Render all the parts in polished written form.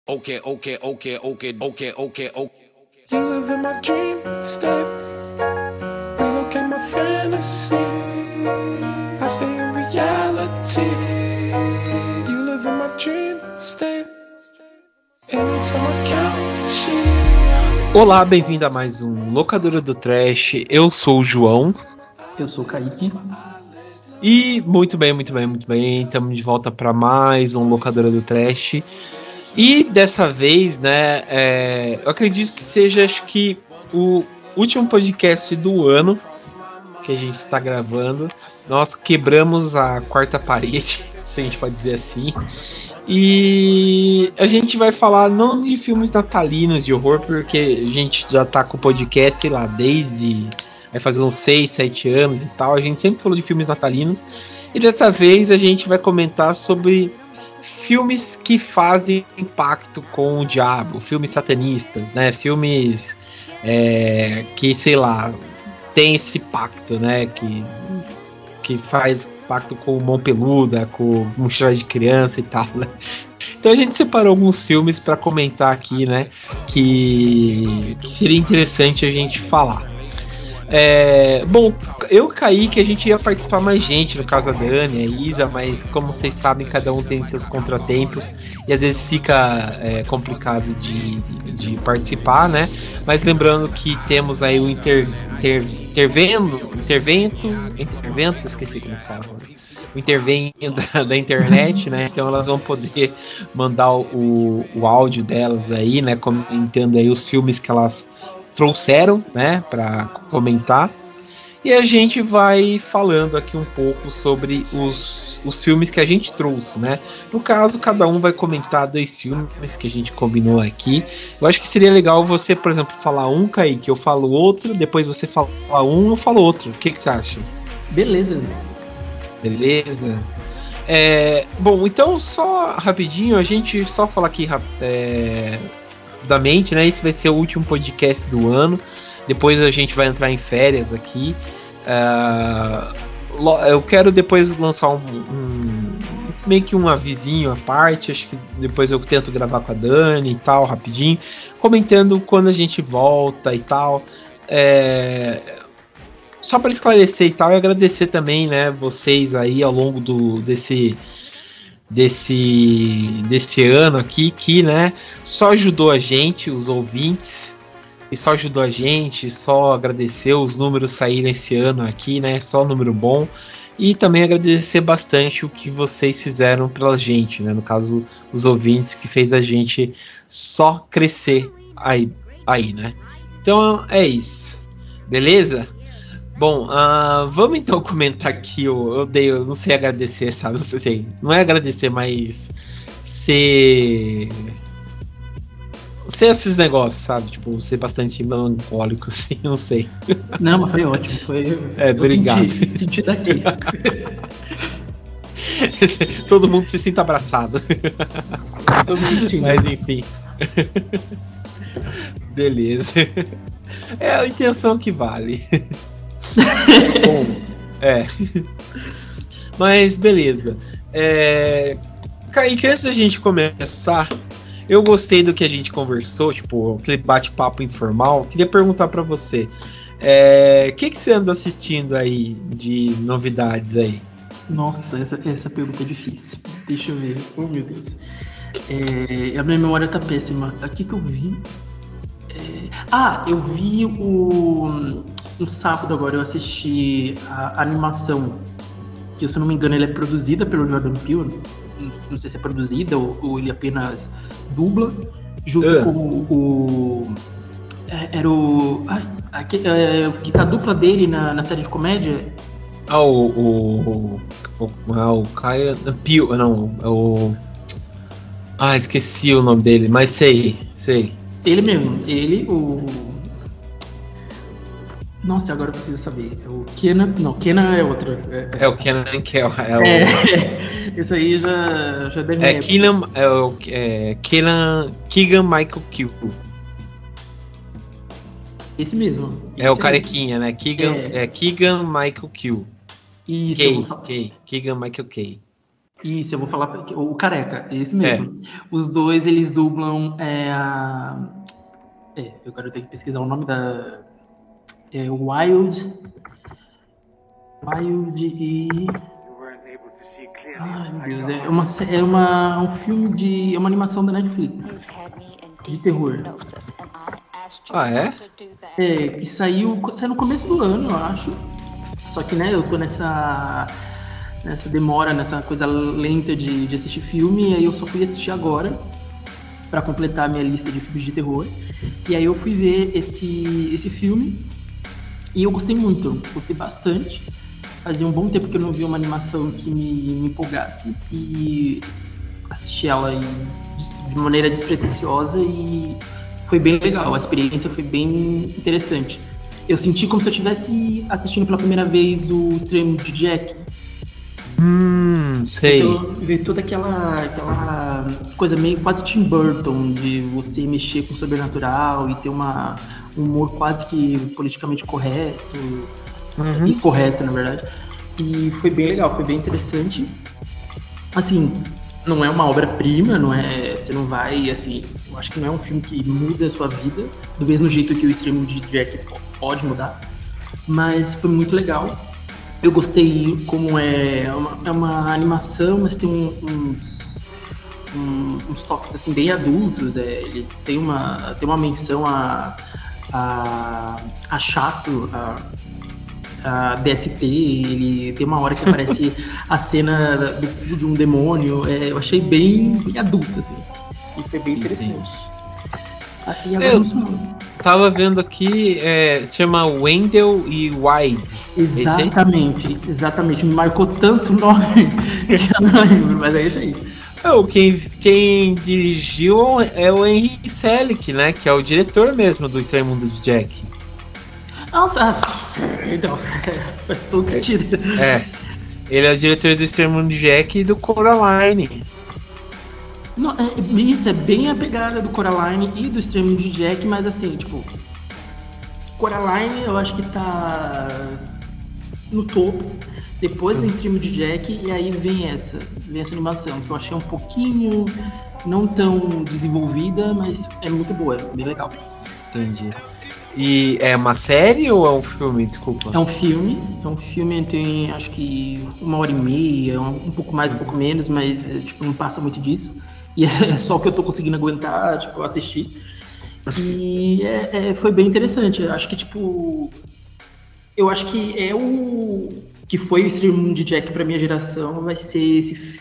Okay. You live in my dream state. Relocate my fantasy. I stay in reality. You live in my dream state. Anytime I count sheep. Olá, bem-vindo a mais um Locadora do Trash. Eu sou o João. Eu sou o Kaique. E muito bem. Estamos de volta para mais um Locadora do Trash. E dessa vez, né, eu acredito que seja, acho que, o último podcast do ano que a gente está gravando. Nós quebramos a quarta parede, se a gente pode dizer assim. E a gente vai falar não de filmes natalinos de horror, porque a gente já tá com o podcast, sei lá, desde... vai fazer uns 6, 7 anos e tal. A gente sempre falou de filmes natalinos. E dessa vez a gente vai comentar sobre filmes que fazem impacto com o diabo, filmes satanistas, né? Filmes que, sei lá, tem esse pacto, né? Que faz pacto com mão peluda, com mochila de criança e tal, né? Então a gente separou alguns filmes para comentar aqui, né? Que seria interessante a gente falar. Bom, eu caí que a gente ia participar mais gente, no caso a Dani, a Isa, mas como vocês sabem, cada um tem seus contratempos e às vezes fica complicado de participar, né? Mas lembrando que temos aí o intervento, esqueci como fala, o intervento da internet, né? Então elas vão poder mandar o áudio delas aí, né? Comentando aí os filmes que elas trouxeram, né, para comentar. E a gente vai falando aqui um pouco sobre os filmes que a gente trouxe, né? No caso, cada um vai comentar 2 filmes que a gente combinou aqui. Eu acho que seria legal você, por exemplo, falar um, Kaique, eu falo outro, depois você fala um, eu falo outro. O que você acha? Beleza. Bom, então só rapidinho, a gente só falar aqui da mente, né? Esse vai ser o último podcast do ano. Depois a gente vai entrar em férias aqui. Eu quero depois lançar meio que um avisinho à parte. Acho que depois eu tento gravar com a Dani e tal, rapidinho, comentando quando a gente volta e tal. Só para esclarecer e tal, e agradecer também, né, vocês aí ao longo desse ano aqui, que, né, só ajudou a gente, os ouvintes, e só ajudou a gente, só agradecer os números saírem esse ano aqui, né, só número bom, e também agradecer bastante o que vocês fizeram pela gente, né, no caso, os ouvintes, que fez a gente só crescer aí, né. Então é isso, beleza? Bom, vamos então comentar aqui. Eu não sei agradecer, sabe? Não sei, não é agradecer, mas ser esses negócios, sabe? Tipo, ser bastante melancólico, assim, não sei. Não, mas foi ótimo. Obrigado. Senti daqui. Todo mundo se sinta abraçado. Tô me sentindo. Mas enfim. Beleza. É a intenção que vale. Bom, mas beleza. Kaique, antes da gente começar, eu gostei do que a gente conversou, tipo, aquele bate-papo informal. Queria perguntar pra você, o que você anda assistindo aí de novidades aí? Nossa, essa pergunta é difícil. Deixa eu ver. Oh, meu Deus. A minha memória tá péssima. O que eu vi? Eu vi no sábado agora, eu assisti a animação, que, se eu não me engano, ela é produzida pelo Jordan Peele. Não sei se é produzida ou ele apenas dubla, junto com que tá a dupla dele na série de comédia. O Kaya Peele, não, é o... esqueci o nome dele, mas sei. Ele mesmo, Nossa, agora eu preciso saber. É o Kenan. Não, Kenan é outro. É o Kenan Kel. Isso aí já deve. Keegan Michael Key. Esse mesmo. É o carequinha, né? Keegan Michael Key. Isso. Keegan Michael Key. Isso, eu vou falar o Careca, esse mesmo. Os dois, eles dublam eu quero ter que pesquisar o nome da... Wild e... Ai, meu Deus, é um filme de... É uma animação da Netflix, de terror. Ah, é? Que saiu no começo do ano, eu acho. Só que, né, eu tô nessa demora, nessa coisa lenta de assistir filme, e aí eu só fui assistir agora pra completar a minha lista de filmes de terror. E aí eu fui ver esse filme e eu gostei muito, gostei bastante. Fazia um bom tempo que eu não via uma animação que me empolgasse, e assisti ela de maneira despretensiosa e foi bem legal, a experiência foi bem interessante. Eu senti como se eu estivesse assistindo pela primeira vez o Extremo de Jack. Sei. Então, ver toda aquela coisa meio quase Tim Burton, de você mexer com o sobrenatural e ter um humor quase que politicamente correto, incorreto, na verdade. E foi bem legal, foi bem interessante. Assim, não é uma obra-prima, você não vai, assim, eu acho que não é um filme que muda a sua vida, do mesmo jeito que o Extremo de Jack pode mudar, mas foi muito legal. Eu gostei como é uma animação, mas tem uns toques assim bem adultos. Ele tem uma menção a Chato, a DST. Ele tem uma hora que aparece a cena do cu de um demônio. Eu achei bem adulto, assim, e foi bem interessante. E agora tava vendo aqui, chama Wendell e Wild. Exatamente. Me marcou tanto o nome que eu não lembro, mas é isso aí. Quem dirigiu é o Henry Selick, né? Que é o diretor mesmo do Estranho Mundo de Jack. Nossa, então, faz todo sentido. Ele é o diretor do Estranho Mundo de Jack e do Coraline. Não, isso é bem a pegada do Coraline e do Extremo de Jack, mas assim, tipo, Coraline eu acho que tá no topo, depois vem Extremo de Jack, e aí vem essa animação, que eu achei um pouquinho não tão desenvolvida, mas é muito boa, é bem legal. Entendi. E é uma série ou é um filme? Desculpa. É um filme, tem acho que 1h30, um pouco mais, um pouco menos, mas tipo, não passa muito disso. E é só o que eu tô conseguindo aguentar, tipo, assistir. E foi bem interessante. Eu acho que, tipo... Eu acho que o que foi o Extreme de Jack pra minha geração vai ser esse...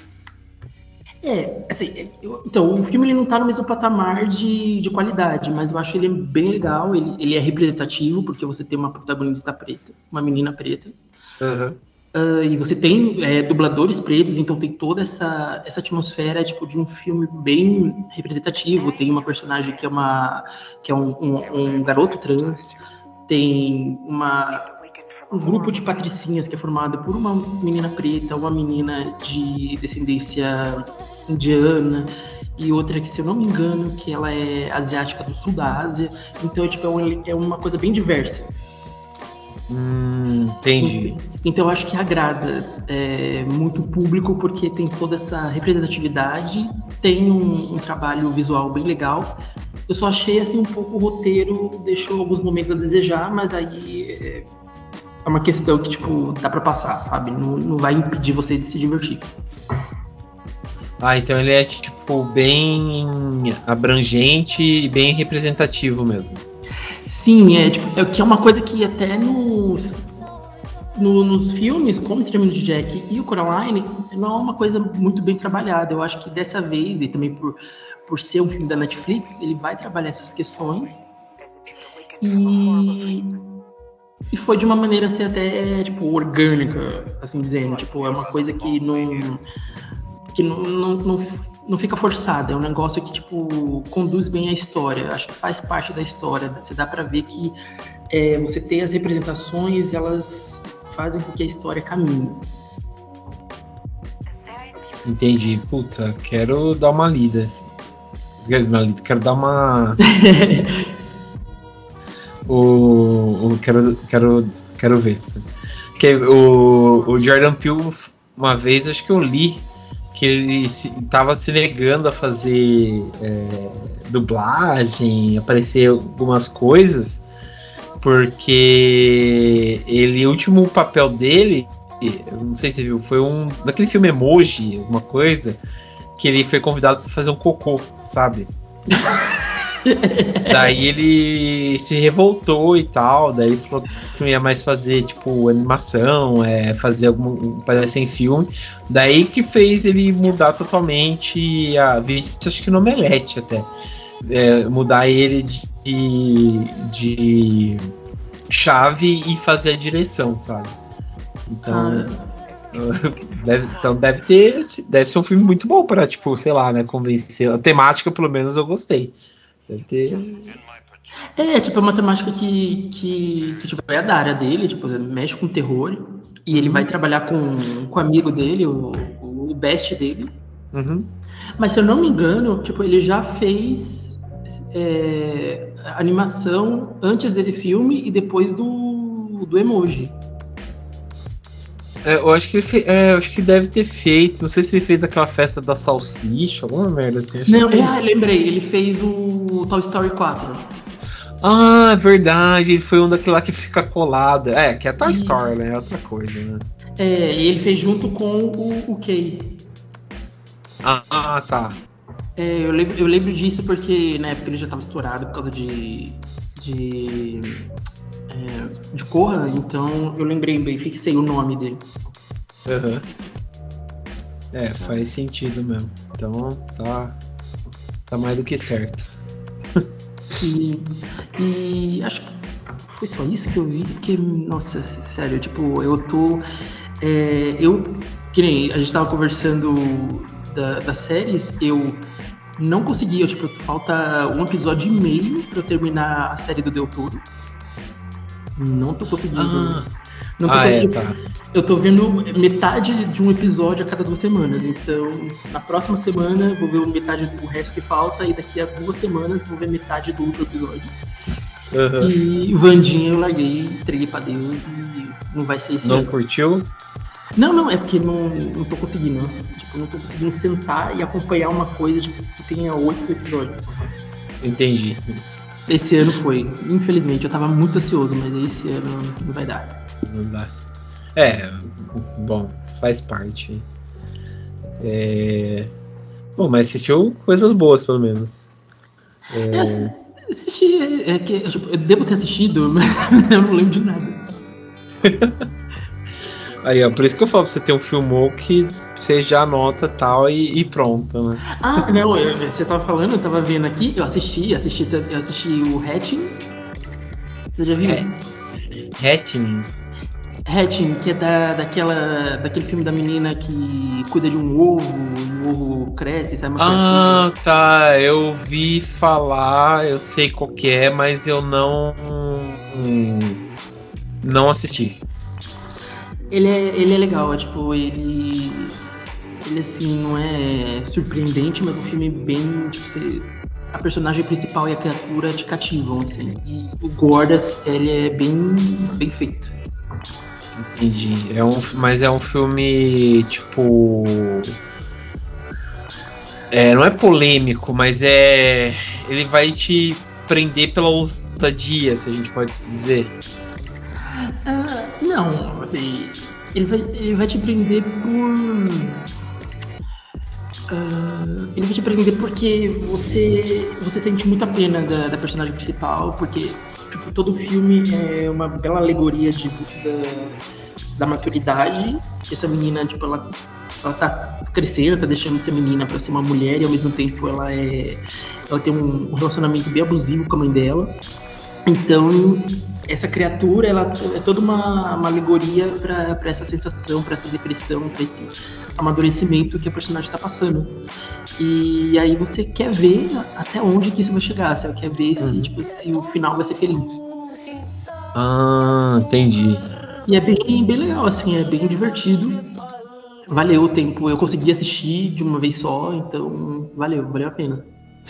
Então, o filme ele não tá no mesmo patamar de qualidade, mas eu acho ele bem legal. Ele é representativo, porque você tem uma protagonista preta, uma menina preta. E você tem dubladores pretos, então tem toda essa atmosfera tipo, de um filme bem representativo. Tem uma personagem que é um garoto trans, tem um grupo de patricinhas que é formado por uma menina preta, uma menina de descendência indiana e outra que, se eu não me engano, que ela é asiática do sul da Ásia. Então é uma coisa bem diversa. Entendi. Então eu acho que agrada muito o público, porque tem toda essa representatividade, tem um trabalho visual bem legal. Eu só achei assim um pouco o roteiro deixou alguns momentos a desejar, mas aí é uma questão que tipo dá pra passar, sabe? Não vai impedir você de se divertir. Então ele é tipo bem abrangente e bem representativo mesmo. Sim, que é uma coisa que até nos filmes, como Extremo de Jack e o Coraline, não é uma coisa muito bem trabalhada. Eu acho que dessa vez, e também por ser um filme da Netflix, ele vai trabalhar essas questões. E foi de uma maneira assim, até tipo, orgânica, assim dizendo. Tipo, é uma coisa que não fica forçada, é um negócio que, tipo, conduz bem a história, acho que faz parte da história, você dá pra ver que você tem as representações, elas fazem com que a história caminhe. Entendi, puta, quero dar uma lida, quero dar uma... Quero ver. Que o Jordan Peele, uma vez, acho que eu li que ele tava se negando a fazer dublagem, aparecer algumas coisas, porque o último papel dele, eu não sei se você viu, foi daquele filme Emoji, alguma coisa, que ele foi convidado para fazer um cocô, sabe? Daí ele se revoltou e tal, daí ele falou que não ia mais fazer, tipo, animação, fazer aparecer em filme. Daí que fez ele mudar totalmente a vista, acho que no Omelete até. Mudar ele de chave e fazer a direção, sabe? Então... deve ser um filme muito bom pra, tipo, sei lá, né, convencer. A temática, pelo menos, eu gostei. Deve ter... tipo, é uma temática que tipo, é da área dele, tipo, mexe com terror, e ele vai trabalhar com o amigo dele, o best dele. Uhum. Mas se eu não me engano, tipo, ele já fez animação antes desse filme e depois do Emoji. Eu acho que acho que deve ter feito. Não sei se ele fez aquela festa da salsicha, alguma merda assim. Não, lembrei, ele fez o Toy Story 4. Ah, é verdade, ele foi um daquele lá que fica colado. Que é Toy Story, né? É outra coisa, né? E ele fez junto com o Kay. Ah, tá. Eu lembro disso porque na época ele já tava estourado por causa de Corra, então eu lembrei bem, fixei o nome dele. Uhum. Faz sentido mesmo. Então tá mais do que certo. E acho que foi só isso que eu vi, porque, nossa, sério, tipo, eu tô... que nem a gente tava conversando das séries, eu não consegui, tipo, falta um episódio e meio pra eu terminar a série do Del Toro. Não tô conseguindo. Não tô conseguindo. Tá. Eu tô vendo metade de um episódio a cada 2 semanas. Então, na próxima semana, vou ver metade do resto que falta. E daqui a 2 semanas, vou ver metade do último episódio. Uhum. E Wandinha eu larguei, entreguei pra Deus. E não vai ser esse Não ano. curtiu? Não, é porque não tô conseguindo. Tipo, não tô conseguindo sentar e acompanhar uma coisa que tenha 8 episódios. Entendi. Esse ano foi. Infelizmente, eu tava muito ansioso, mas esse ano não vai dar. Não dá. Bom, faz parte. Bom, mas assistiu coisas boas, pelo menos. Assisti, tipo, eu devo ter assistido, mas eu não lembro de nada. Aí, ó, por isso que eu falo pra você ter um filmou que você já anota e tal e pronto, né? Não, você tava falando, eu tava vendo aqui, eu assisti o Hatching. Você já viu? Hatching? Hatching, que é daquele filme da menina que cuida de um ovo, e o ovo cresce, sai uma coisa. Tá, eu vi falar, eu sei qual que é, mas eu não assisti. Ele é legal, tipo, ele assim, não é surpreendente, mas o filme é bem, tipo, a personagem principal e a criatura te cativam, assim, e o Gordas, ele é bem feito. Entendi, mas é um filme, tipo, não é polêmico, mas ele vai te prender pela ousadia, se a gente pode dizer. Não, assim, ele vai te prender ele vai te prender porque você sente muita pena da personagem principal, porque tipo, todo o filme é uma bela alegoria da maturidade, que essa menina, tipo, ela tá crescendo, tá deixando de ser menina pra ser uma mulher, e ao mesmo tempo ela tem um relacionamento bem abusivo com a mãe dela. Então, essa criatura, ela é toda uma alegoria para essa sensação, para essa depressão, para esse amadurecimento que a personagem está passando. E aí você quer ver até onde que isso vai chegar, você quer ver se o final vai ser feliz. Entendi. E é bem legal, assim, é bem divertido. Valeu o tempo, eu consegui assistir de uma vez só, então valeu a pena.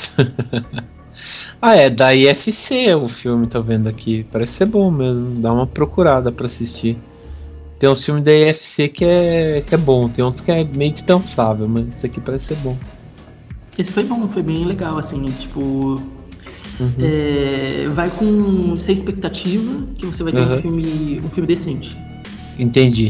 É da IFC o filme, tô vendo aqui. Parece ser bom mesmo. Dá uma procurada pra assistir. Tem uns filmes da UFC que é bom, tem outros que é meio dispensável, mas esse aqui parece ser bom. Esse foi bom, foi bem legal, assim, tipo... vai com sem expectativa que você vai ter um filme decente. Entendi.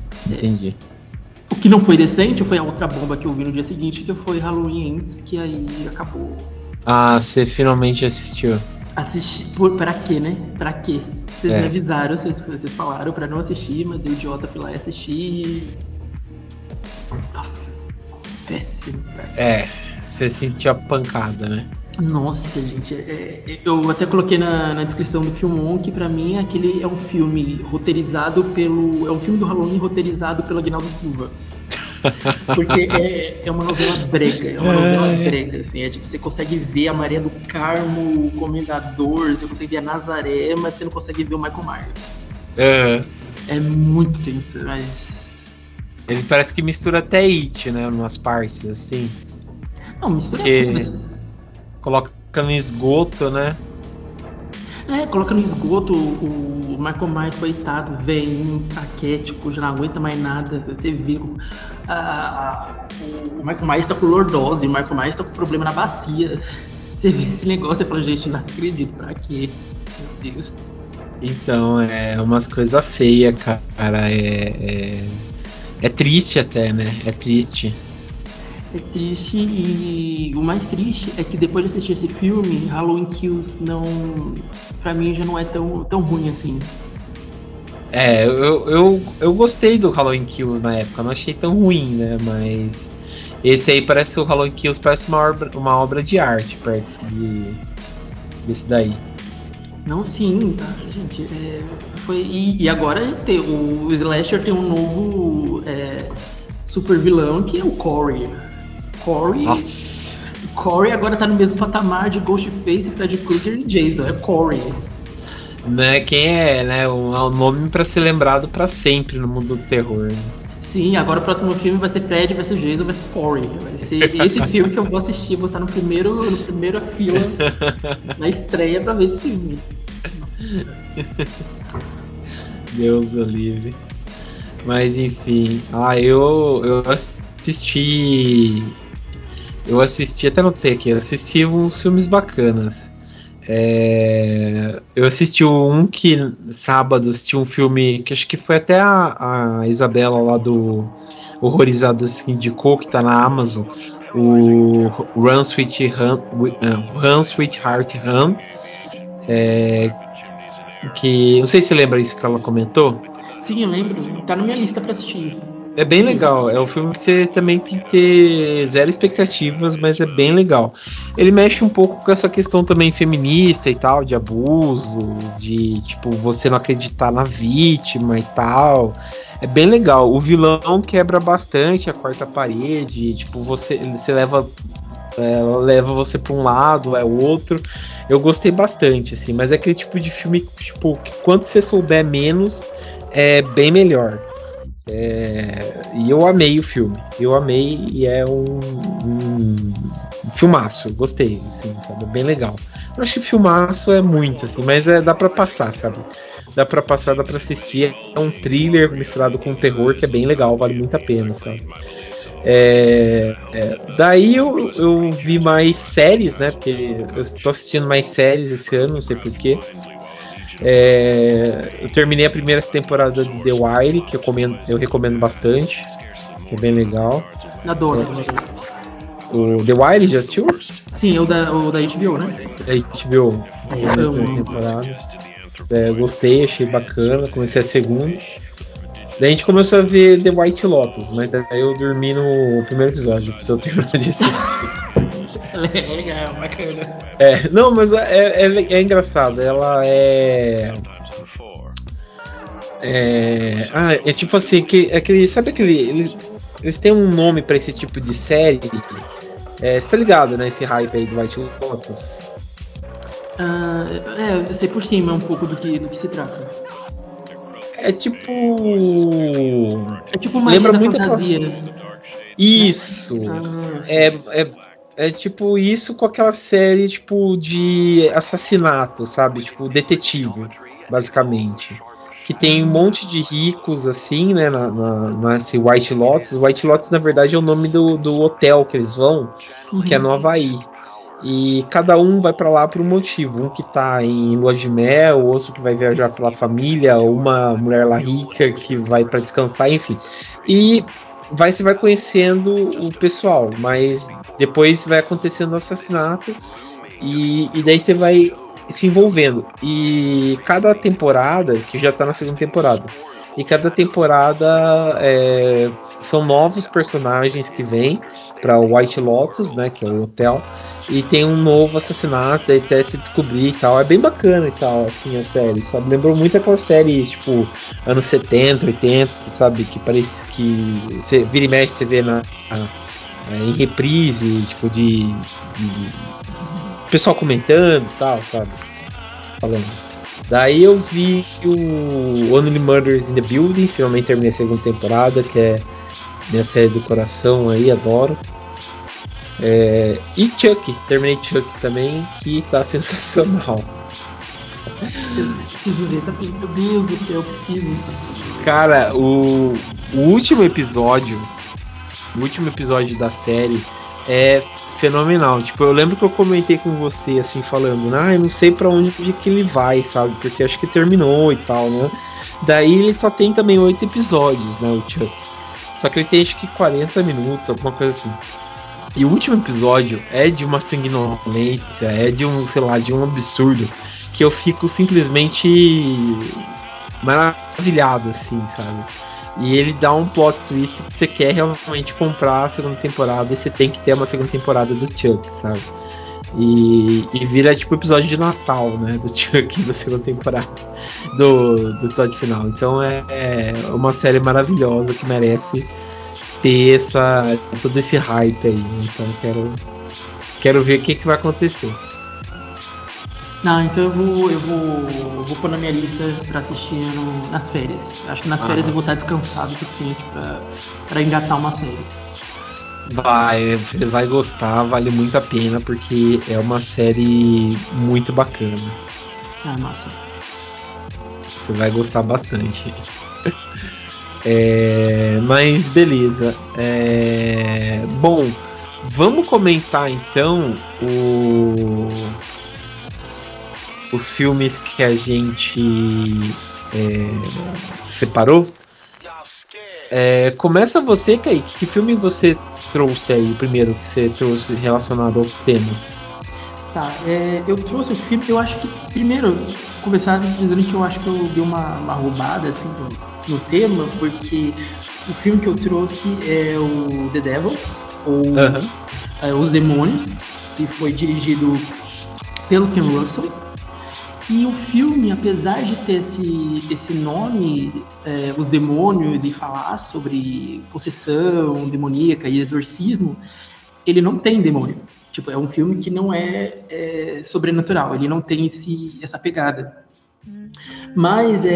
O que não foi decente foi a outra bomba que eu vi no dia seguinte, que foi Halloween Ends, que aí acabou. Ah, você finalmente assistiu. Assisti, pra quê, né? Pra quê? Vocês me avisaram, vocês falaram pra não assistir, mas eu, idiota, fui lá e assisti. Nossa, péssimo. Você sentiu a pancada, né? Nossa, gente, eu até coloquei na descrição do Filmon que pra mim aquele é um filme roteirizado pelo... É um filme do Halloween roteirizado pelo Aguinaldo Silva. Porque é uma novela brega, assim, tipo, você consegue ver a Maria do Carmo, o Comendador, você consegue ver a Nazaré, mas você não consegue ver o Michael Myers. É muito tenso, mas... Ele parece que mistura até It, né, umas partes, assim. Não, mistura tudo. Coloca no esgoto, né? Coloca no esgoto o Michael Myers, coitado, velhinho, caquético, já não aguenta mais nada. Você vê o Michael Myers tá com lordose, o Michael Myers tá com problema na bacia. Você vê esse negócio e fala, gente, não acredito, pra quê? Meu Deus. Então, é umas coisas feias, cara. É triste até, né? É triste. É triste, e o mais triste é que depois de assistir esse filme, Halloween Kills pra mim já não é tão ruim assim. Eu gostei do Halloween Kills na época, não achei tão ruim, né? Mas esse aí parece o Halloween Kills, parece uma obra de arte perto desse daí. Não, sim, tá, gente. E agora o Slasher tem um novo super vilão que é o Corey. Nossa. Corey agora tá no mesmo patamar de Ghostface, Freddy Krueger e Jason. É Corey. Né, quem né? Um nome pra ser lembrado pra sempre no mundo do terror. Né? Sim, agora o próximo filme vai ser Fred, vai ser Jason, vai ser Corey. Vai ser esse filme que eu vou assistir, vou estar no primeira fila na estreia pra ver esse filme. Nossa. Deus o livre. Mas enfim, eu assisti, até notei aqui, eu assisti uns filmes bacanas. Eu assisti sábado, assisti um filme que acho que foi até a Isabela lá do Horrorizadas que indicou, que tá na Amazon, o Run Sweetheart Run, que não sei se você lembra isso que ela comentou. Sim, eu lembro, tá na minha lista pra assistir. É bem legal, é um filme que você também tem que ter zero expectativas, mas é bem legal. Ele mexe um pouco com essa questão também feminista e tal, de abusos, de tipo, você não acreditar na vítima e tal. É bem legal. O vilão quebra bastante a quarta parede, tipo, você leva você pra um lado, outro. Eu gostei bastante, assim, mas é aquele tipo de filme, tipo, que quanto você souber menos, é bem melhor. E eu amei o filme. E é um filmaço. Eu gostei, assim, sabe? É bem legal. Eu acho que filmaço é muito, assim, mas dá pra passar, sabe? Dá pra passar, dá pra assistir. É um thriller misturado com terror que é bem legal, vale muito a pena, sabe? Daí eu vi mais séries, né? Porque eu tô assistindo mais séries esse ano, não sei porquê. Eu terminei a primeira temporada de The Wire, que eu recomendo bastante, que é bem legal. Adoro. O The Wire, já assistiu? Sim, o da HBO, né? Da HBO, a primeira temporada. Gostei, achei bacana, comecei a segunda. Daí a gente começou a ver The White Lotus, mas daí eu dormi no primeiro episódio, pra eu terminar de assistir. Legal, bacana. Não, mas é engraçado. Ela é tipo assim, sabe aquele. Eles têm um nome pra esse tipo de série. Você tá ligado, né? Esse hype aí do White Lotus. Eu sei por cima um pouco do que se trata. É tipo uma lembra da muito fantasia. Isso. É tipo isso com aquela série tipo de assassinato, sabe? Tipo detetive, basicamente. que tem um monte de ricos, assim, né, nesse White Lotus. White Lotus, na verdade, é o nome do hotel que eles vão, que é no Havaí. E cada um vai pra lá por um motivo. Um que tá em lua de mel, o outro que vai viajar pela família, uma mulher lá rica que vai pra descansar, enfim. E você vai conhecendo o pessoal, mas depois vai acontecendo o assassinato e daí você vai se envolvendo. E cada temporada, que já tá na segunda temporada, e cada temporada são novos personagens que vêm para o White Lotus, né, que é o hotel, e tem um novo assassinato até se descobrir e tal. É bem bacana e tal, assim, a série, sabe? Lembrou muito aquela série, tipo, anos 70, 80, sabe? Que parece que você vira e mexe, você vê em reprise, tipo, de pessoal comentando e tal, sabe? Falando. Daí eu vi o Only Murders in the Building, finalmente terminei a segunda temporada, que é minha série do coração aí, adoro. E Chuck, terminei Chuck também, que tá sensacional. Eu preciso ver também, meu Deus do céu, eu preciso. Cara, o último episódio da série é fenomenal. Tipo, eu lembro que eu comentei com você, assim, falando, eu não sei pra onde que ele vai, sabe? Porque acho que terminou e tal, né? Daí ele só tem também 8 episódios, né, o Chuck. Só que ele tem acho que 40 minutos, alguma coisa assim. E o último episódio é de uma sanguinolência, é de um, sei lá, de um absurdo, que eu fico simplesmente maravilhado, assim, sabe? E ele dá um plot twist que você quer realmente comprar a segunda temporada e você tem que ter uma segunda temporada do Chuck, sabe? E vira tipo episódio de Natal, né? Do Chuck da segunda temporada, do episódio final. Então é uma série maravilhosa que merece ter todo esse hype aí, né? Então quero ver o que vai acontecer. Então eu vou pôr na minha lista pra assistir nas férias. Acho que nas férias eu vou estar descansado o suficiente pra engatar uma série. Você vai gostar, vale muito a pena, porque é uma série muito bacana. Massa. Você vai gostar bastante. Mas beleza. Bom, vamos comentar então os filmes que a gente separou. Começa você, Kaique. Que filme você trouxe aí, o primeiro que você trouxe relacionado ao tema? Tá, eu trouxe o filme, eu acho que, primeiro, começar dizendo que eu acho que eu dei uma roubada, assim, no tema, porque o filme que eu trouxe é o The Devils, ou Os Demônios, que foi dirigido pelo Ken Russell. E o filme, apesar de ter esse nome, Os Demônios, e falar sobre possessão demoníaca e exorcismo, ele não tem demônio. Tipo, é um filme que não é sobrenatural, ele não tem essa pegada. Mas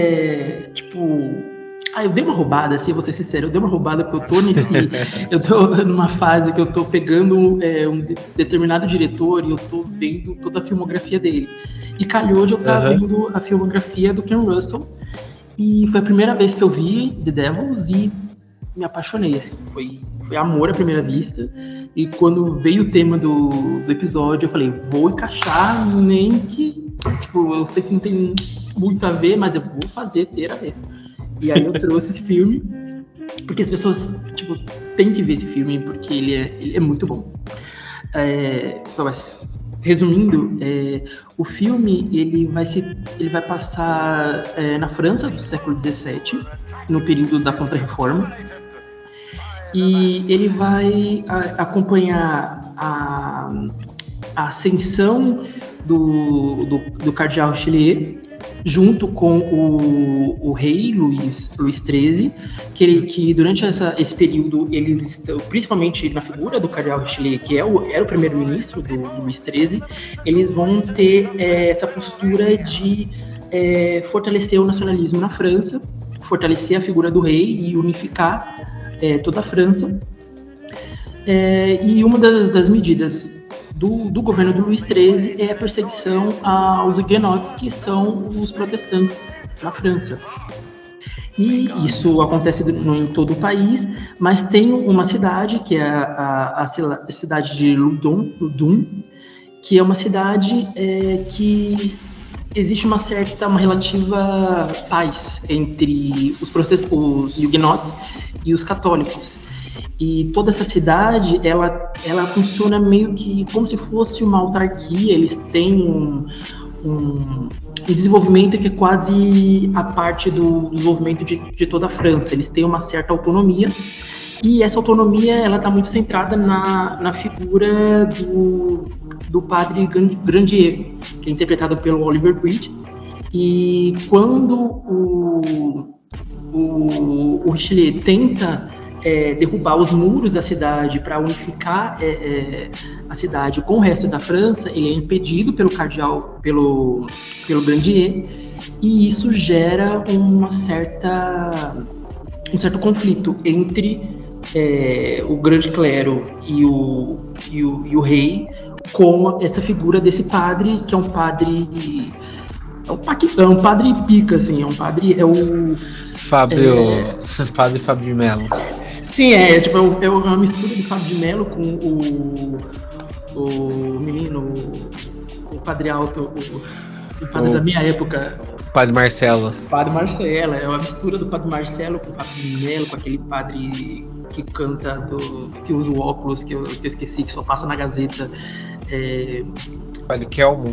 eu dei uma roubada, assim, vou ser sincero, eu dei uma roubada porque eu tô numa fase que eu tô pegando um determinado diretor e eu tô vendo toda a filmografia dele. E calhou de eu estar vendo a filmografia do Ken Russell. E foi a primeira vez que eu vi The Devils e me apaixonei, assim. Foi amor à primeira vista. E quando veio o tema do episódio, eu falei, vou encaixar, nem que... Tipo, eu sei que não tem muito a ver, mas eu vou ter a ver. E aí eu trouxe esse filme, porque as pessoas, tipo, têm que ver esse filme, porque ele é muito bom. Mas, resumindo, o filme ele vai passar na França do século XVII, no período da Contra-Reforma, e ele vai acompanhar a ascensão do cardeal Richelieu junto com o rei Luís XIII, que durante esse período eles estão, principalmente na figura do cardeal Richelieu, que era o primeiro-ministro do Luís XIII, eles vão ter essa postura de fortalecer o nacionalismo na França, fortalecer a figura do rei e unificar toda a França. E uma das medidas do governo do Luís XIII é a perseguição aos huguenotes, que são os protestantes na França. E isso acontece em todo o país, mas tem uma cidade, que é a cidade de Ludum, que é uma cidade que existe uma relativa paz entre os huguenotes e os católicos. E toda essa cidade, ela funciona meio que como se fosse uma autarquia. Eles têm um desenvolvimento que é quase a parte do desenvolvimento de toda a França. Eles têm uma certa autonomia, e essa autonomia ela está muito centrada na figura do padre Grandier, que é interpretado pelo Oliver Reed. E quando o Richelieu tenta derrubar os muros da cidade para unificar a cidade com o resto da França, ele é impedido pelo cardeal, pelo Grandier, e isso gera um certo conflito entre o grande clero e o rei, com essa figura desse padre, que é um padre pica, assim, Padre Fábio de Mello. Sim, é uma mistura do Fábio de Mello com o menino, o padre alto, o padre da minha época. Padre Marcelo. Padre Marcelo, é uma mistura do Padre Marcelo com o Fábio de Mello, com aquele padre que canta, que usa o óculos, que eu esqueci, que só passa na Gazeta. Padre Kelmo.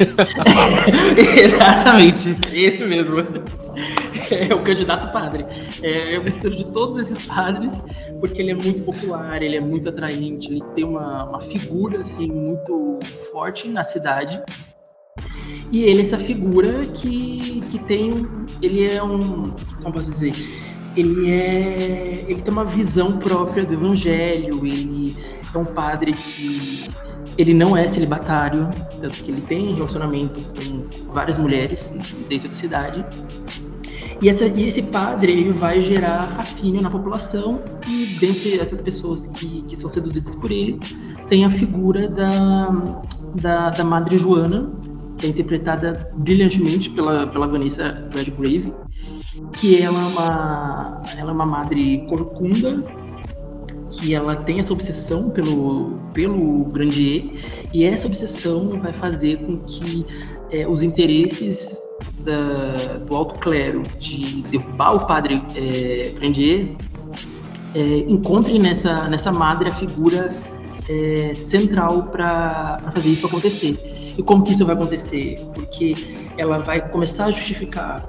Exatamente, esse mesmo. É o candidato padre. É a mistura de todos esses padres, porque ele é muito popular, ele é muito atraente, ele tem uma figura assim, muito forte na cidade. E ele é essa figura que tem... Ele é como posso dizer? Ele tem uma visão própria do evangelho. Ele é um padre que... Ele não é celibatário, tanto que ele tem relacionamento com várias mulheres dentro da cidade. E esse padre, ele vai gerar fascínio na população, e dentre essas pessoas que são seduzidas por ele, tem a figura da Madre Joana, que é interpretada brilhantemente pela Vanessa Redgrave, que ela é uma madre corcunda, que ela tem essa obsessão pelo Grandier, e essa obsessão vai fazer com que os interesses do alto clero de derrubar o padre Grandier encontrem nessa madre a figura central para fazer isso acontecer. E como que isso vai acontecer? Porque ela vai começar a justificar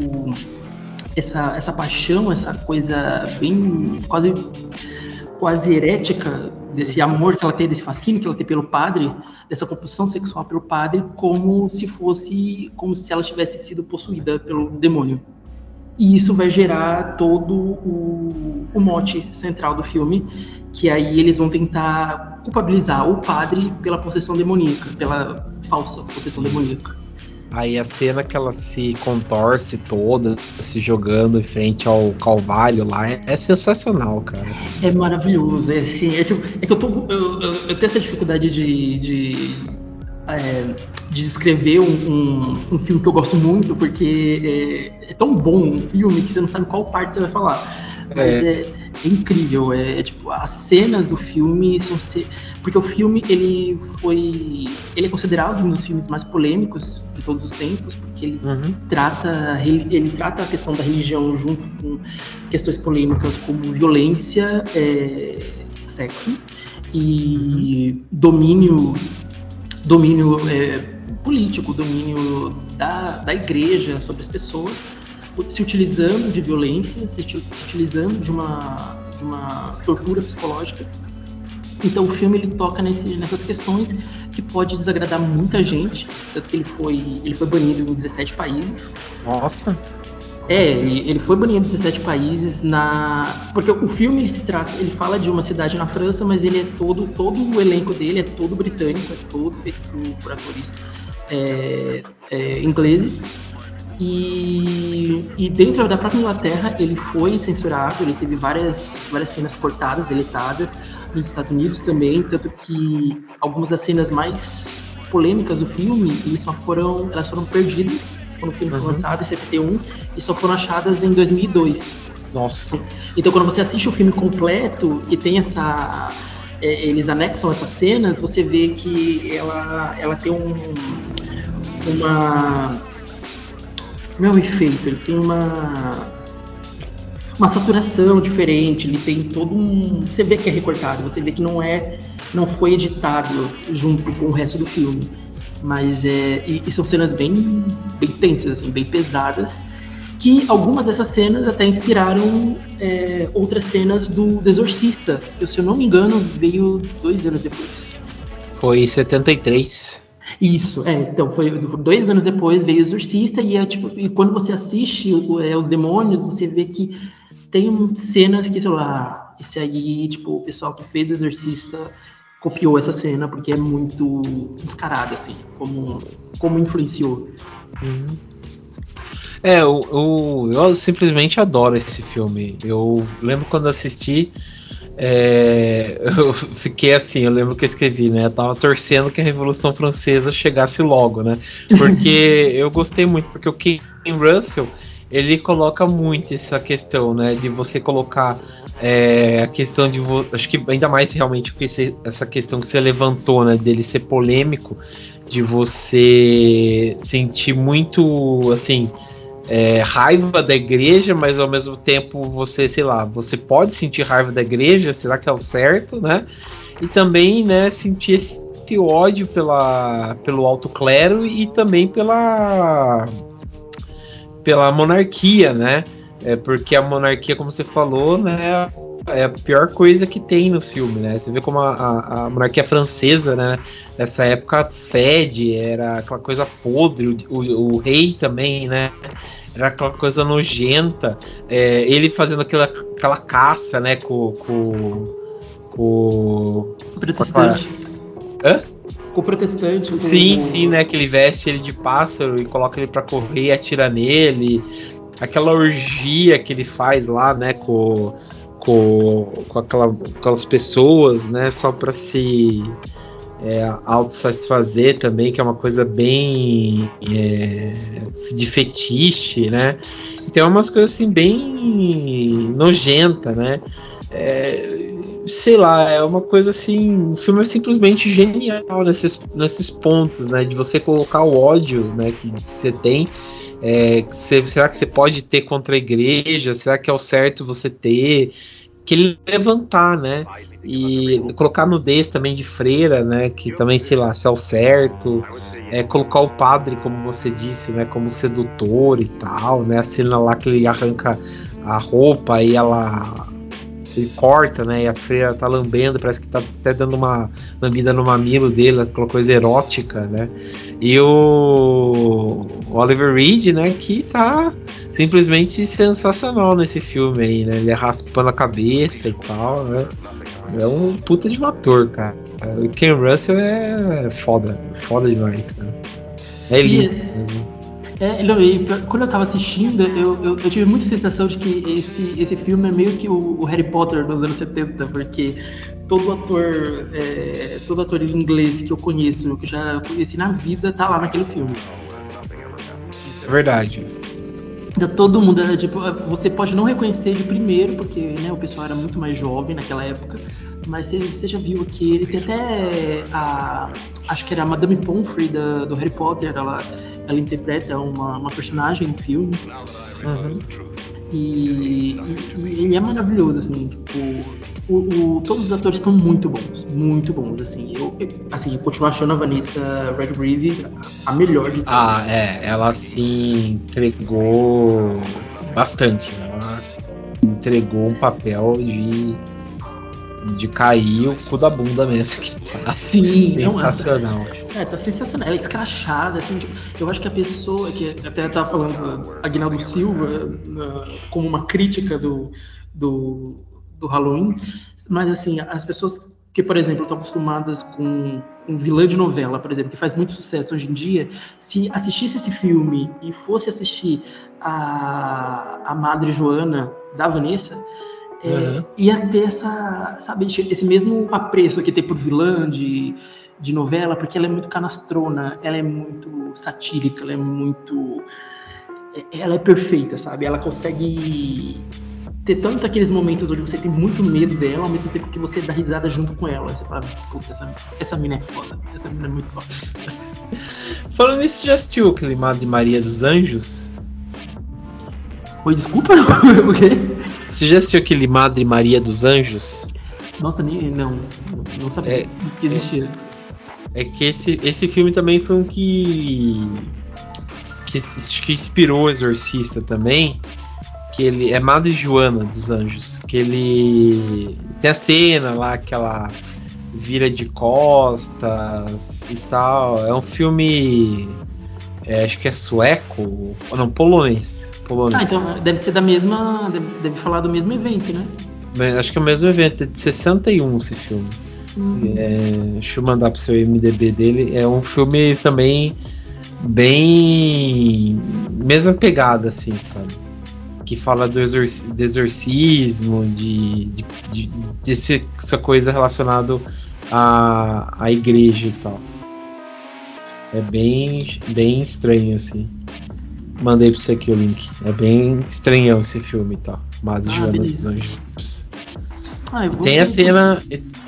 essa paixão, essa coisa bem quase herética, desse amor que ela tem, desse fascínio que ela tem pelo padre, dessa compulsão sexual pelo padre, como se ela tivesse sido possuída pelo demônio. E isso vai gerar todo o mote central do filme, que aí eles vão tentar culpabilizar o padre pela possessão demoníaca, pela falsa possessão demoníaca. Aí a cena que ela se contorce toda, se jogando em frente ao Calvário lá, é sensacional, cara. É maravilhoso, assim, é que eu tenho essa dificuldade de descrever um filme que eu gosto muito, porque é tão bom um filme que você não sabe qual parte você vai falar. Mas é incrível, as cenas do filme são... Porque o filme, ele é considerado um dos filmes mais polêmicos de todos os tempos, porque ele trata a questão da religião junto com questões polêmicas como violência, sexo e domínio político, domínio da igreja sobre as pessoas, se utilizando de violência, se utilizando de uma tortura psicológica. Então o filme ele toca nessas questões que pode desagradar muita gente, tanto que ele foi banido em 17 países. Nossa! Ele foi banido em 17 países, porque o filme ele fala de uma cidade na França, mas ele é todo o elenco dele é todo britânico, é todo feito por atores ingleses. E dentro da própria Inglaterra ele foi censurado, ele teve várias cenas cortadas, deletadas, nos Estados Unidos também, tanto que algumas das cenas mais polêmicas do filme elas foram perdidas quando o filme foi lançado, em 71, e só foram achadas em 2002. Nossa. Então, quando você assiste o filme completo, que tem essa... eles anexam essas cenas, você vê que ela tem uma... Não é um efeito, ele tem uma saturação diferente, ele tem todo um... Você vê que é recortado, você vê que não foi editado junto com o resto do filme. Mas e são cenas bem tensas, assim, bem pesadas, que algumas dessas cenas até inspiraram outras cenas do Exorcista, que, se eu não me engano, veio 2 anos depois. Foi em 73. Isso, então foi 2 anos depois, veio o Exorcista, e quando você assiste Os Demônios, você vê que tem cenas que, sei lá, esse aí, tipo, o pessoal que fez o Exorcista copiou essa cena, porque é muito descarada, assim, como influenciou. Eu simplesmente adoro esse filme. Eu lembro quando assisti, eu fiquei assim, eu lembro que eu escrevi, né? Eu tava torcendo que a Revolução Francesa chegasse logo, né? Porque eu gostei muito, porque o Ken Russell, ele coloca muito essa questão, né? De você colocar a questão de... Acho que ainda mais realmente porque essa questão que você levantou, né? Dele ser polêmico, de você sentir muito, assim... raiva da igreja, mas ao mesmo tempo você, sei lá, você pode sentir raiva da igreja, será que é o certo, né? E também, né, sentir esse ódio pelo alto clero e também pela monarquia, né? Porque a monarquia, como você falou, né, é a pior coisa que tem no filme, né? Você vê como a monarquia francesa, né, nessa época fede, era aquela coisa podre, o rei também, né? Era aquela coisa nojenta, ele fazendo aquela caça, né, com o protestante. Hã? Com o protestante. Sim, né, que ele veste ele de pássaro e coloca ele pra correr e atira nele. Aquela orgia que ele faz lá, né, com aquelas pessoas, né, só pra se autossatisfazer também, que é uma coisa bem de fetiche, né? Então é umas coisas assim bem nojenta, né? Sei lá, é uma coisa assim, o filme é simplesmente genial nesses pontos, né? De você colocar o ódio, né, que você tem. Será que você pode ter contra a igreja? Será que é o certo você ter? Que ele levantar, né? E colocar nudez também de freira, né? Que também, sei lá, se é o certo. Colocar o padre, como você disse, né? Como sedutor e tal, né? A cena lá que ele arranca a roupa e ele corta, né? E a freira tá lambendo, parece que tá até dando uma lambida no mamilo dele, aquela coisa erótica, né? E o Oliver Reed, né? Que tá simplesmente sensacional nesse filme aí, né? Ele raspando a cabeça e tal, né? É um puta de um ator, cara. O Ken Russell é foda demais, cara. É liso mesmo. Quando eu tava assistindo, eu tive muita sensação de que esse filme é meio que o Harry Potter dos anos 70, porque todo ator inglês que eu conheço, que eu já conheci na vida, tá lá naquele filme. Isso é verdade. Então, todo mundo, tipo, você pode não reconhecer de primeiro, porque, né, o pessoal era muito mais jovem naquela época, mas você já viu que ele tem até acho que era a Madame Pomfrey do Harry Potter, ela interpreta uma personagem no filme. Uhum. E ele é maravilhoso, assim, tipo, todos os atores estão muito bons, assim. Eu continuo achando a Vanessa Redgrave a melhor de todas. Ela se entregou bastante, ela entregou um papel de cair o cu da bunda mesmo, que tá sensacional. Tá sensacional. Ela é escrachada, assim, tipo, eu acho que a pessoa que até tava falando, Aguinaldo Silva, como uma crítica do Halloween, mas assim, as pessoas que, por exemplo, estão acostumadas com um vilã de novela, por exemplo, que faz muito sucesso hoje em dia, se assistisse esse filme e fosse assistir a Madre Joana da Vanessa, ia ter esse mesmo apreço que tem por vilã de de novela, porque ela é muito canastrona, ela é muito satírica, ela é perfeita, sabe? Ela consegue ter tanto aqueles momentos onde você tem muito medo dela, ao mesmo tempo que você dá risada junto com ela. Você fala, puta, essa mina é foda, essa mina é muito foda. Falando nisso, já assistiu aquele de Maria dos Anjos? Oi, desculpa, o quê? Você já assistiu aquele Madre Maria dos Anjos? Nossa, não sabia que existia. É que esse filme também foi um que inspirou o Exorcista também, que ele é Madre Joana dos Anjos, que ele tem a cena lá que ela vira de costas e tal. É um filme, acho que é sueco, ou não, polonês. Ah, então deve ser deve falar do mesmo evento, né? Acho que é o mesmo evento, é de 61 esse filme. Deixa eu mandar pro seu IMDb dele. É um filme também bem mesma pegada, assim, sabe? Que fala do exorcismo, dessa coisa relacionada à igreja e tal. É bem estranho, assim. Mandei pra você aqui o link. É bem estranhão esse filme e tal. Madre Joana dos Anjos. Tem a cena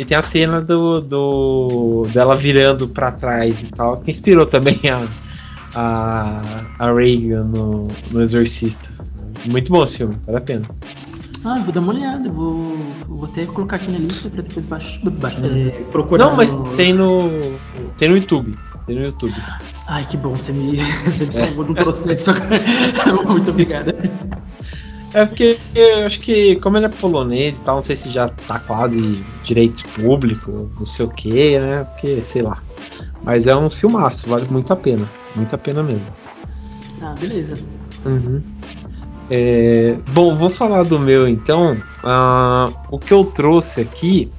dela virando pra trás e tal, que inspirou também a Reagan no Exorcista. Muito bom esse filme, vale a pena. Vou dar uma olhada, vou até colocar aqui na lista pra depois procurar. Não, mas tem no YouTube. Tem no YouTube. Ai, que bom, você me salvou de um processo. Muito obrigada. É porque eu acho que, como ele é polonês e tal, não sei se já tá quase direitos públicos, não sei o que, né? Porque, sei lá. Mas é um filmaço, vale muito a pena. Muito a pena mesmo. Beleza. Uhum. Bom, vou falar do meu então. O que eu trouxe aqui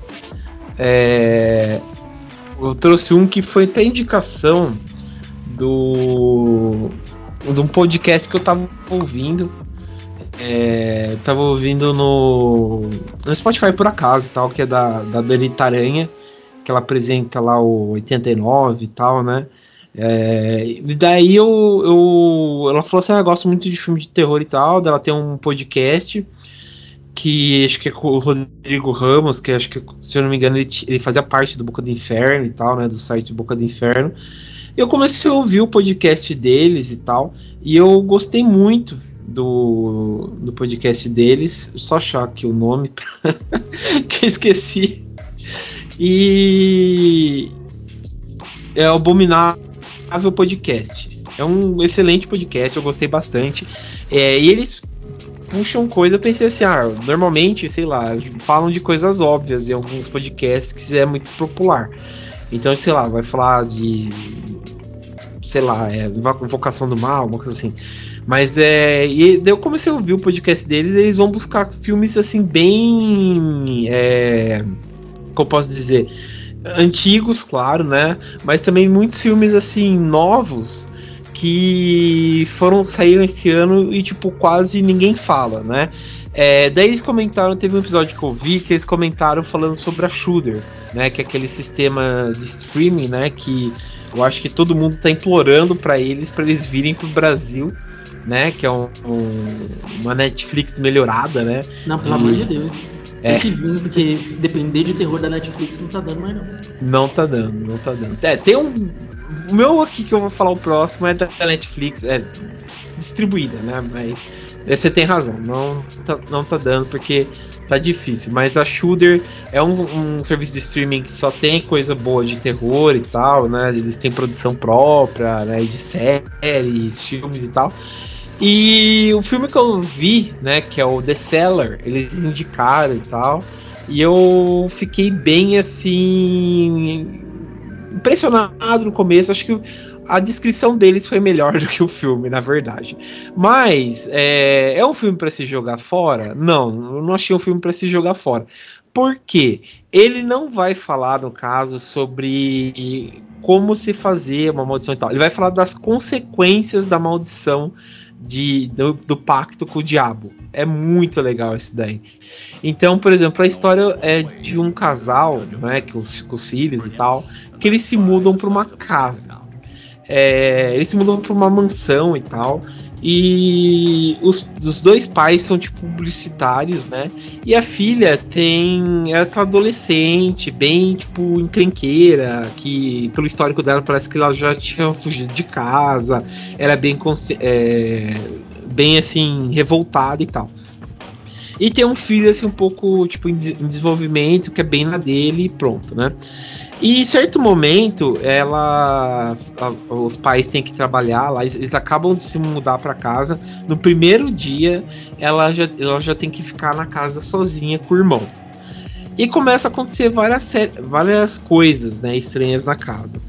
eu trouxe um que foi até indicação de um podcast que eu tava ouvindo. Tava ouvindo no Spotify por acaso e tal, que é da Dani Taranha, que ela apresenta lá o 89 e tal, né? E daí ela falou assim: eu gosto muito de filme de terror e tal. Ela tem um podcast que acho que é com o Rodrigo Ramos, que acho que, se eu não me engano, ele fazia parte do Boca do Inferno e tal, né? Do site Boca do Inferno. E eu comecei a ouvir o podcast deles e tal, e eu gostei muito do podcast deles. Só achar aqui o nome que eu esqueci. E é o Abominável Podcast. É um excelente podcast, eu gostei bastante. E eles puxam coisa, eu pensei assim, normalmente, sei lá, eles falam de coisas óbvias em alguns podcasts que é muito popular. Então, sei lá, vai falar de, sei lá, Invocação do Mal, alguma coisa assim. Mas e daí eu comecei a ouvir o podcast deles, e eles vão buscar filmes assim bem, como eu posso dizer, antigos, claro, né? Mas também muitos filmes assim novos que saíram esse ano e tipo quase ninguém fala, né? Daí eles comentaram, teve um episódio que eu vi que eles comentaram falando sobre a Shudder, né? Que é aquele sistema de streaming, né? Que eu acho que todo mundo tá implorando para eles virem pro Brasil, né? Que é uma Netflix melhorada, né? Não, pelo amor de Deus. Tem que vir, porque depender de terror da Netflix não tá dando mais não. Não tá dando. Tem o meu aqui que eu vou falar o próximo é da Netflix, distribuída, né? Mas você tem razão, não tá dando porque tá difícil. Mas a Shudder é um serviço de streaming que só tem coisa boa de terror e tal, né? Eles têm produção própria, né? De séries, filmes e tal. E o filme que eu vi, né? Que é o The Cellar, eles indicaram e tal. E eu fiquei bem assim, impressionado no começo. Acho que a descrição deles foi melhor do que o filme, na verdade. Mas é um filme para se jogar fora? Não, eu não achei um filme para se jogar fora. Por quê? Ele não vai falar, no caso, sobre como se fazer uma maldição e tal. Ele vai falar das consequências da maldição do pacto com o diabo. É muito legal isso daí. Então, por exemplo, a história é de um casal, né, com os filhos e tal, que eles se mudam para uma casa. Eles se mudam para uma mansão e tal. E os dois pais são tipo publicitários, né? E a filha ela tá adolescente, bem tipo encrenqueira, que pelo histórico dela parece que ela já tinha fugido de casa, era bem assim revoltada e tal. E tem um filho assim um pouco tipo em desenvolvimento, que é bem na dele e pronto, né? E em certo momento, os pais têm que trabalhar lá, eles acabam de se mudar para casa. No primeiro dia, ela já tem que ficar na casa sozinha com o irmão. E começa a acontecer várias coisas, né, estranhas na casa.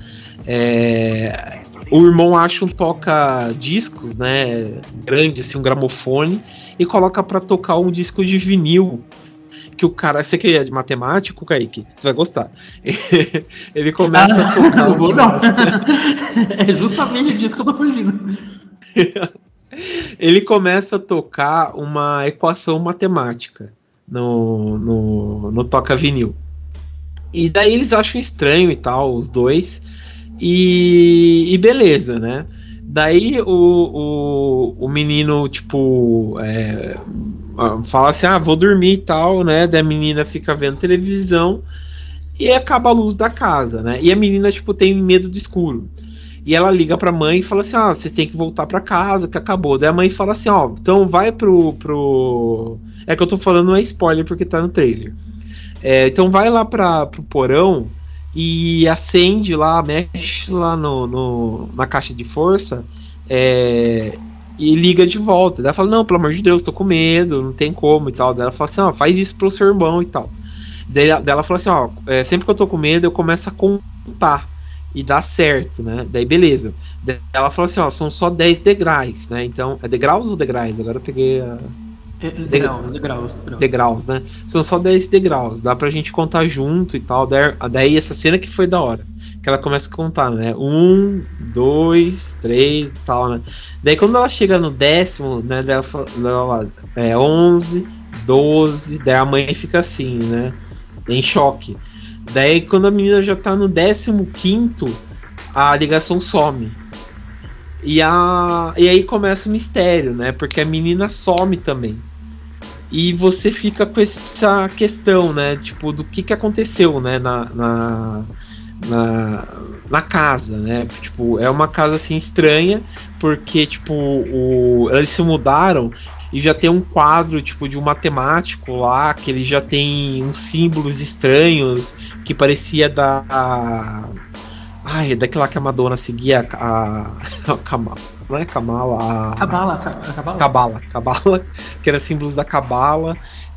O irmão acha um toca-discos, né, grande, assim, um gramofone, e coloca para tocar um disco de vinil. Que o cara, você que é de matemático, Kaique, você vai gostar. Ele começa a tocar. Não vou, não. É justamente disso que eu tô fugindo. Ele começa a tocar uma equação matemática no toca vinil. E daí eles acham estranho e tal, os dois. E beleza, né? Daí o menino, tipo, fala assim, vou dormir e tal, né? Daí a menina fica vendo televisão e acaba a luz da casa, né? E a menina, tipo, tem medo do escuro. E ela liga pra mãe e fala assim, vocês têm que voltar pra casa, que acabou. Daí a mãe fala assim, então vai pro... É que eu tô falando, não é spoiler porque tá no trailer. Então vai lá pro porão e acende lá, mexe lá na caixa de força e liga de volta. Daí ela fala, não, pelo amor de Deus, tô com medo, não tem como e tal. Daí ela fala assim, faz isso pro seu irmão e tal. Daí ela fala assim, sempre que eu tô com medo, eu começo a contar e dá certo, né? Daí beleza. Daí ela fala assim, são só 10 degraus, né? Então, é degraus ou degraus? Agora eu peguei a... Degraus, né? São só 10 degraus, dá pra gente contar junto e tal. Daí essa cena que foi da hora, que ela começa a contar, né? 1, 2, 3 e tal, né? Daí quando ela chega no 10º, né? Daí ela fala, 11, 12, daí a mãe fica assim, né? Em choque. Daí quando a menina já tá no 15º, a ligação some. E aí começa o mistério, né? Porque a menina some também. E você fica com essa questão, né? Tipo, do que aconteceu, né? Na casa, né? Tipo, é uma casa assim estranha, porque, tipo, eles se mudaram e já tem um quadro, tipo, de um matemático lá, que ele já tem uns símbolos estranhos, que parecia daquela que a Madonna seguia a Kamala. Não é Kamala? Cabala, que era símbolos da Cabala.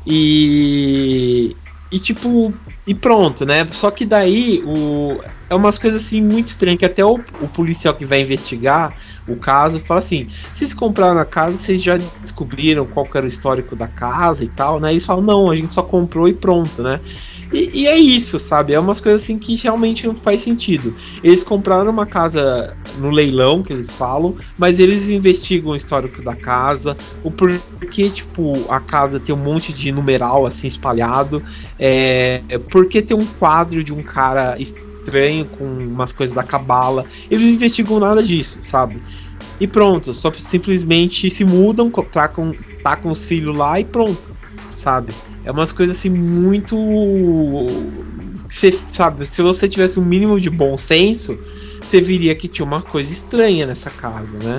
E tipo, e pronto, né? Só que daí é umas coisas assim muito estranhas, que até o policial que vai investigar o caso fala assim, vocês compraram a casa, vocês já descobriram qual que era o histórico da casa e tal, né? Eles falam, não, a gente só comprou e pronto, né? E é isso, sabe? É umas coisas assim que realmente não faz sentido. Eles compraram uma casa no leilão, que eles falam, mas eles investigam o histórico da casa, o porquê, tipo, a casa tem um monte de numeral assim espalhado, porque tem um quadro de um cara estranho com umas coisas da cabala. Eles investigam nada disso, sabe? E pronto, só simplesmente se mudam, tacam os filhos lá e pronto, sabe? É umas coisas assim muito... Você, sabe, se você tivesse um mínimo de bom senso, você viria que tinha uma coisa estranha nessa casa, né?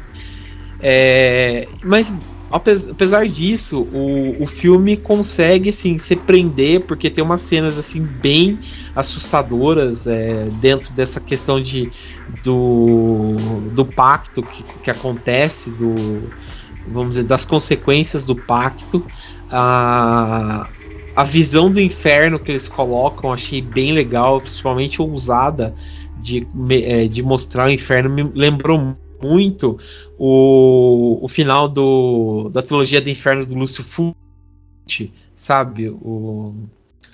Mas apesar disso, o filme consegue assim, se prender, porque tem umas cenas assim bem assustadoras dentro dessa questão do pacto que acontece, vamos dizer, das consequências do pacto. A visão do inferno que eles colocam, achei bem legal, principalmente ousada de mostrar o inferno. Me lembrou muito o final da trilogia do inferno do Lúcio Fulci, sabe?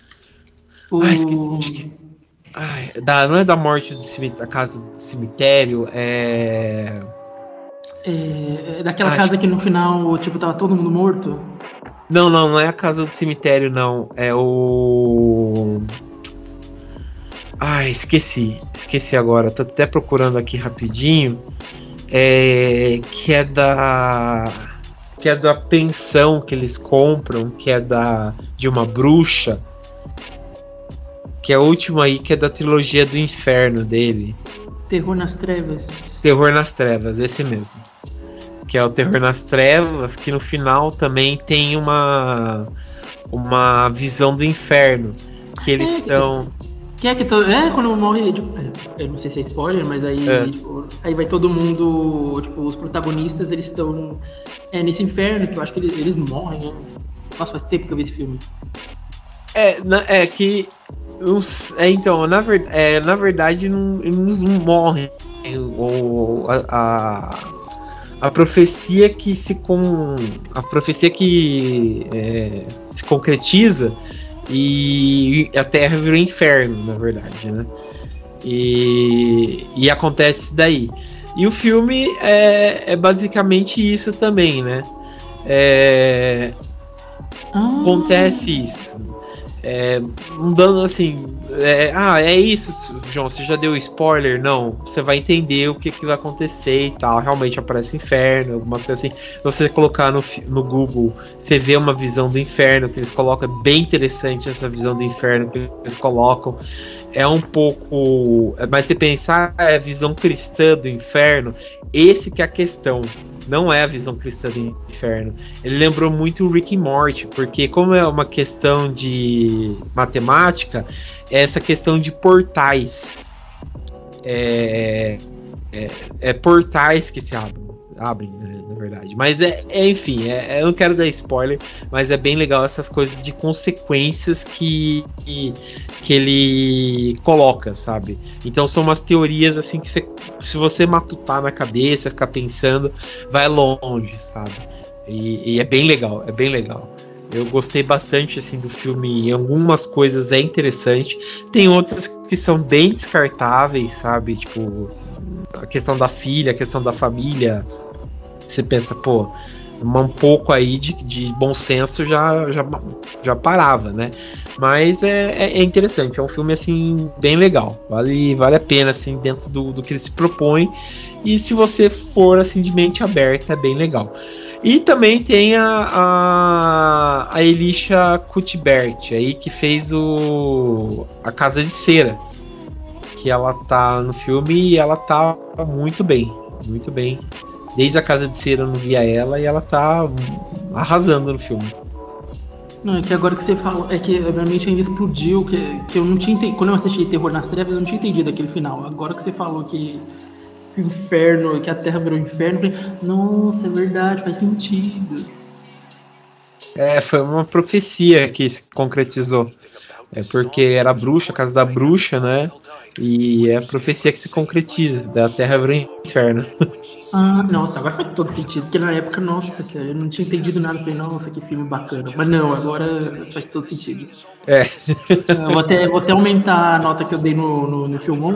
Esqueci. Não é da morte do cemitério, a casa do cemitério, daquela casa que no final, tipo, tava todo mundo morto? Não é a casa do cemitério, não. É o... Esqueci agora. Tô até procurando aqui rapidinho. Que é da pensão que eles compram, que é de uma bruxa. Que é a última aí, que é da trilogia do inferno dele. Terror nas Trevas. Terror nas Trevas, esse mesmo. Que é o Terror nas Trevas, que no final também tem uma visão do inferno. Que eles estão... quando morre, tipo, eu não sei se é spoiler, mas aí, tipo, aí vai todo mundo, tipo, os protagonistas, eles estão nesse inferno, que eu acho que eles morrem, né? Nossa, faz tempo que eu vi esse filme. Então, na verdade, eles não morrem. A profecia que se concretiza e a Terra virou inferno, na verdade, né? E acontece isso daí. E o filme é basicamente isso também, né? Acontece isso. Mudando assim. É isso, João. Você já deu spoiler? Não. Você vai entender o que vai acontecer e tal. Realmente aparece inferno, algumas coisas assim. Você colocar no Google, você vê uma visão do inferno que eles colocam. É bem interessante essa visão do inferno que eles colocam. É um pouco. Mas você pensar a visão cristã do inferno, esse que é a questão. Não é a visão cristã do inferno. Ele lembrou muito o Rick and Morty, porque como é uma questão de matemática, é essa questão de portais. Portais que se abrem, né, na verdade. Mas enfim, eu não quero dar spoiler, mas é bem legal essas coisas de consequências que ele coloca, sabe? Então são umas teorias assim que se você matutar na cabeça, ficar pensando, vai longe, sabe? E é bem legal, é bem legal. Eu gostei bastante assim do filme, em algumas coisas é interessante, tem outras que são bem descartáveis, sabe? Tipo, a questão da filha, a questão da família, você pensa, pô, um pouco aí de bom senso já parava, né? Mas é interessante, é um filme assim bem legal, vale a pena assim dentro do que ele se propõe, e se você for assim de mente aberta é bem legal. E também tem a Elisha Cuthbert aí, que fez a Casa de Cera, que ela tá no filme e ela tá muito bem. Desde a Casa de Cera eu não via ela e ela tá arrasando no filme. Não, é que agora que você falou, é que a minha mente ainda explodiu, que eu não tinha entendido. Quando eu assisti Terror nas Trevas, eu não tinha entendido aquele final. Agora que você falou que o inferno, que a Terra virou inferno, eu falei, nossa, é verdade, faz sentido. Foi uma profecia que se concretizou. Porque era a bruxa, a casa da bruxa, né? E é a profecia que se concretiza, da Terra virou inferno. Nossa, agora faz todo sentido, porque na época, nossa, eu não tinha entendido nada, falei, nossa, que filme bacana. Mas não, agora faz todo sentido. Vou até aumentar a nota que eu dei no Filmon.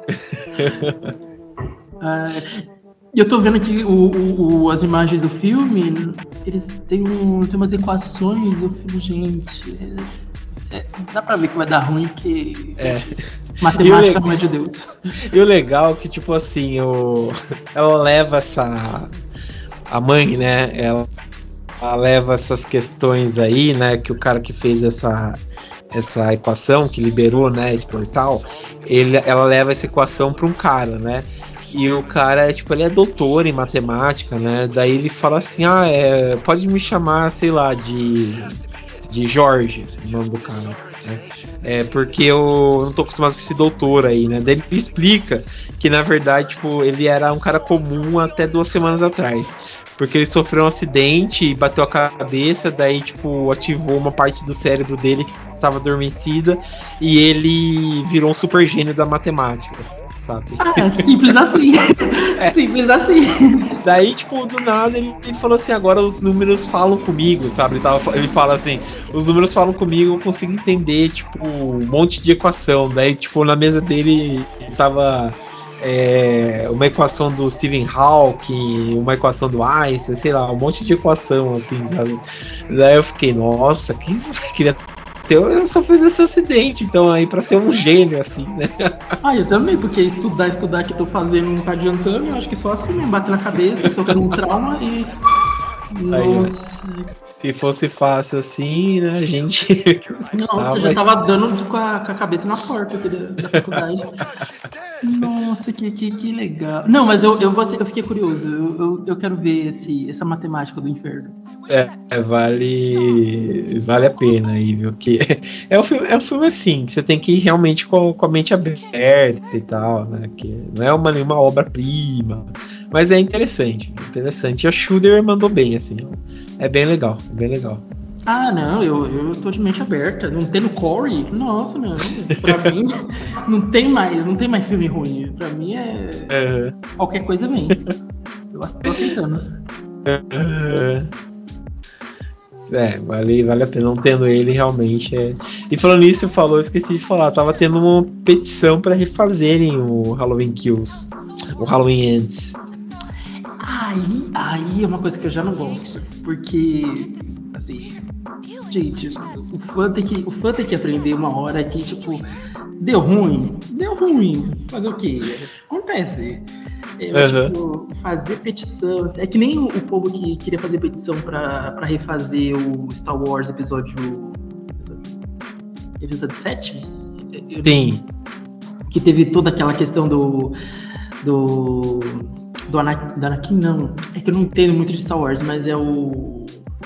E eu tô vendo aqui as imagens do filme, eles têm umas equações, eu fico, gente, dá pra ver que vai dar ruim, porque matemática não é de Deus. E o legal é que, tipo assim, ela leva a mãe, né, ela leva essas questões aí, né, que o cara que fez essa equação, que liberou, né, esse portal, ela leva essa equação pra um cara, né. E o cara, tipo, ele é doutor em matemática, né? Daí ele fala assim, pode me chamar, sei lá, de Jorge, o nome do cara, né? Porque eu não tô acostumado com esse doutor aí, né? Daí ele explica que, na verdade, tipo, ele era um cara comum até 2 semanas atrás. Porque ele sofreu um acidente e bateu a cabeça, daí, tipo, ativou uma parte do cérebro dele que estava adormecida e ele virou um super gênio da matemática. sabe? Simples assim. Simples assim. Daí, tipo, do nada ele falou assim, agora os números falam comigo, sabe? Ele fala assim, os números falam comigo, eu consigo entender, tipo, um monte de equação. Daí, tipo, na mesa dele tava uma equação do Stephen Hawking, uma equação do Einstein, sei lá, um monte de equação, assim, sabe? Daí eu fiquei, nossa, queria eu sofri desse acidente, então, aí, pra ser um gênio, assim, né? Eu também, porque estudar que tô fazendo não tá adiantando, eu acho que só assim, bater na cabeça, sofrendo um trauma e... Nossa... Se fosse fácil assim, né, a gente... Nossa, já tava dando com a cabeça na porta aqui da faculdade. Nossa, que legal. Não, mas eu fiquei curioso, eu quero ver essa matemática do inferno. Vale a pena aí, viu? Que é um filme assim, você tem que ir realmente com a mente aberta e tal, né? Que não é nenhuma obra-prima, mas é interessante. E a Shudder mandou bem, assim. É bem legal. Não, eu tô de mente aberta. Não tendo Corey? Nossa, não. Pra mim, não tem mais filme ruim. Pra mim qualquer coisa bem. Eu tô aceitando. Vale a pena. Não tendo ele, realmente é. E falando nisso, eu esqueci de falar, tava tendo uma petição pra refazerem o Halloween Kills, o Halloween Ends. Aí é uma coisa que eu já não gosto, porque, assim, gente, o fã tem que aprender uma hora que, tipo, deu ruim, fazer o quê? Acontece. Tipo, fazer petição. É que nem o povo que queria fazer petição pra refazer o Star Wars episódio 7? Sim. Que teve toda aquela questão do Anakin, não. É que eu não entendo muito de Star Wars, mas é o...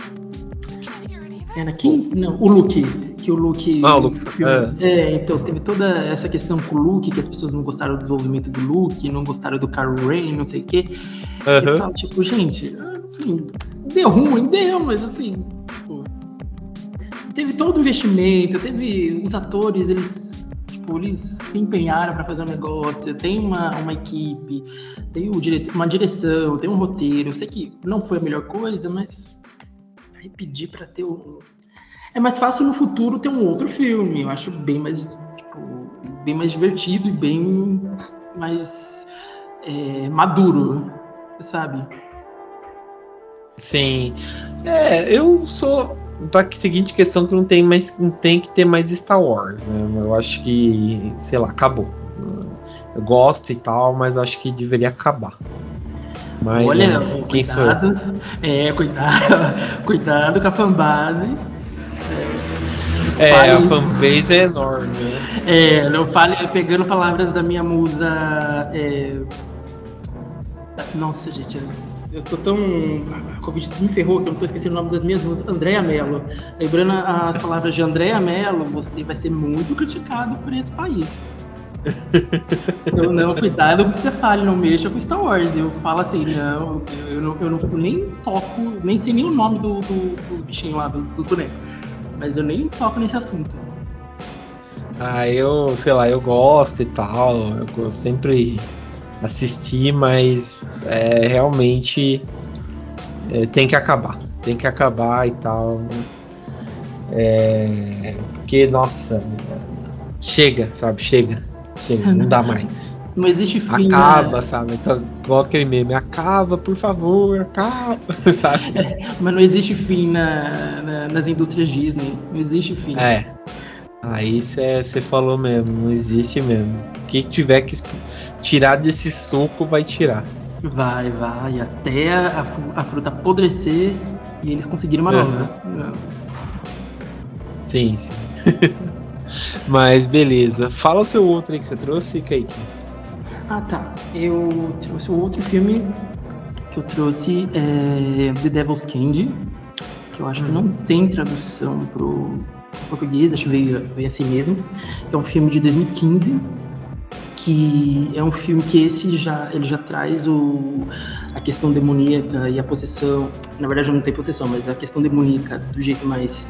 Anakin? Não, o Luke. Que o Luke... o Luke. Então, teve toda essa questão com o Luke, que as pessoas não gostaram do desenvolvimento do Luke, não gostaram do Kylo Ren, não sei o quê. Eu falo, tipo, gente, assim, deu ruim, mas assim... Tipo, teve todo o investimento, teve os atores, eles se empenharam para fazer um negócio, tem uma equipe, tem uma direção, tem um roteiro. Eu sei que não foi a melhor coisa, mas aí pedir para ter é mais fácil no futuro ter um outro filme. Eu acho bem mais divertido e bem mais maduro, sabe? Sim. Eu sou da seguinte questão que não tem que ter mais Star Wars, né? Eu acho que, sei lá, acabou. Eu gosto e tal, mas acho que deveria acabar. Mas, olha, quem sou eu? Cuidado com a fanbase. A fanbase é enorme, né? Não fale, pegando palavras da minha musa. Nossa, gente, eu tô tão... A Covid me ferrou que eu não tô esquecendo o nome das minhas musas. Andréa Mello. Lembrando as palavras de Andréa Mello, você vai ser muito criticado por esse país. Não, cuidado com o que você fale, não mexa com Star Wars. Eu falo assim, eu não nem toco, nem sei nem o nome dos bichinhos lá, dos bonecos. Mas eu nem toco nesse assunto. Eu gosto e tal, eu sempre assisti, mas realmente tem que acabar e tal. Porque, nossa, chega, não dá mais. Não existe fim. Acaba, sabe? Então, igual aquele meme, acaba, por favor, acaba, sabe? Mas não existe fim nas indústrias Disney, não existe fim. Aí você falou mesmo, não existe mesmo. Quem tiver que tirar desse suco, vai tirar. Vai, até a fruta apodrecer e eles conseguiram uma nova. Sim. Mas beleza. Fala o seu outro aí que você trouxe, Kaique. Tá. Eu trouxe o outro filme que eu trouxe, The Devil's Candy, que eu acho que não tem tradução pro português, acho que veio assim mesmo. É um filme de 2015, que é um filme que ele já traz a questão demoníaca e a possessão. Na verdade não tem possessão, mas a questão demoníaca do jeito mais...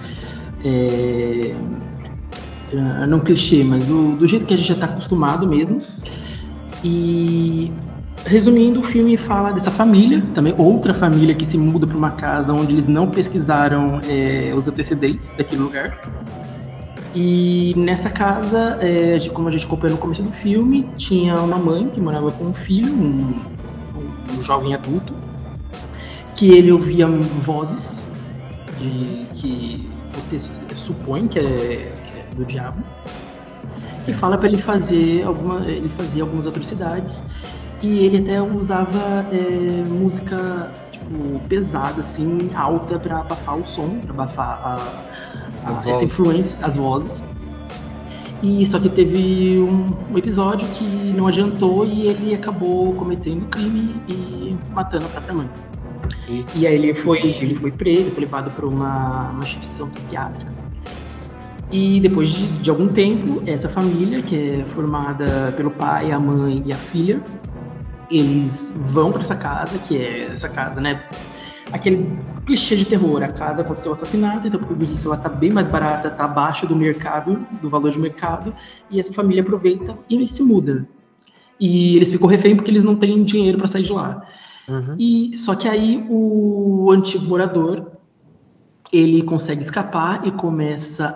não clichê, mas do jeito que a gente já está acostumado mesmo. E, resumindo, o filme fala dessa família, também outra família que se muda para uma casa onde eles não pesquisaram os antecedentes daquele lugar. E nessa casa, como a gente acompanhou no começo do filme, tinha uma mãe que morava com um filho, um jovem adulto, que ele ouvia vozes que você supõe que é do diabo, e fala para ele fazer algumas atrocidades, e ele até usava música tipo, pesada, assim, alta, para abafar o som, para abafar essa influência, as vozes. E só que teve um episódio que não adiantou e ele acabou cometendo crime e matando a própria mãe. E aí ele foi preso, foi levado para uma instituição psiquiátrica. E depois de algum tempo, essa família, que é formada pelo pai, a mãe e a filha, eles vão para essa casa, que é essa casa, né? Aquele clichê de terror, a casa aconteceu o assassinato, então por isso ela tá bem mais barata, tá abaixo do mercado, do valor de mercado, e essa família aproveita e se muda. E eles ficam refém porque eles não têm dinheiro para sair de lá. Uhum. E só que aí o antigo morador, ele consegue escapar e começa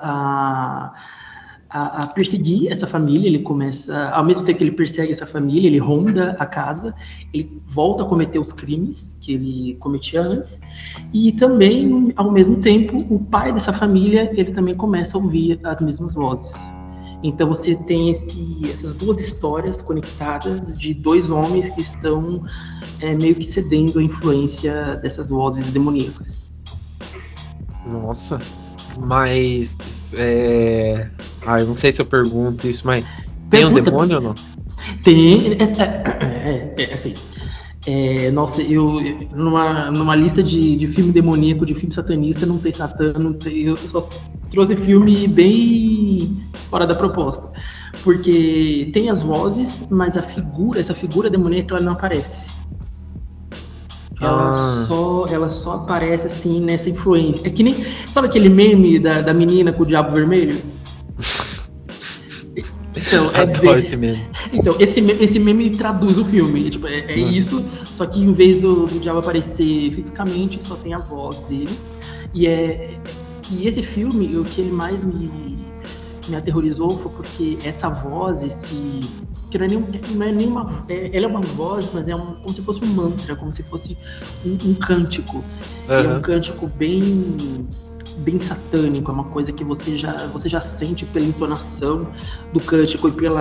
a perseguir essa família. Ele começa, ao mesmo tempo que ele persegue essa família, ele ronda a casa, ele volta a cometer os crimes que ele cometia antes, e também, ao mesmo tempo, o pai dessa família, ele também começa a ouvir as mesmas vozes. Então você tem essas duas histórias conectadas de dois homens que estão meio que cedendo à influência dessas vozes demoníacas. Nossa, mas eu não sei se eu pergunto isso, mas tem um demônio ou não? Tem, assim. Nossa, eu numa lista de filme demoníaco, de filme satanista, não tem Satã, eu só trouxe filme bem fora da proposta, porque tem as vozes, mas essa figura demoníaca, ela não aparece. Ela só aparece assim nessa influência. É que nem, sabe aquele meme da menina com o diabo vermelho? Então, esse meme. Então, esse meme traduz o filme. Tipo, isso, só que em vez do diabo aparecer fisicamente, só tem a voz dele. E esse filme, o que ele mais me aterrorizou foi porque essa voz, que não é nenhuma. Ela é uma voz, mas como se fosse um mantra, como se fosse um cântico. Uhum. E é um cântico bem satânico, é uma coisa que você já sente pela entonação do cântico e pelo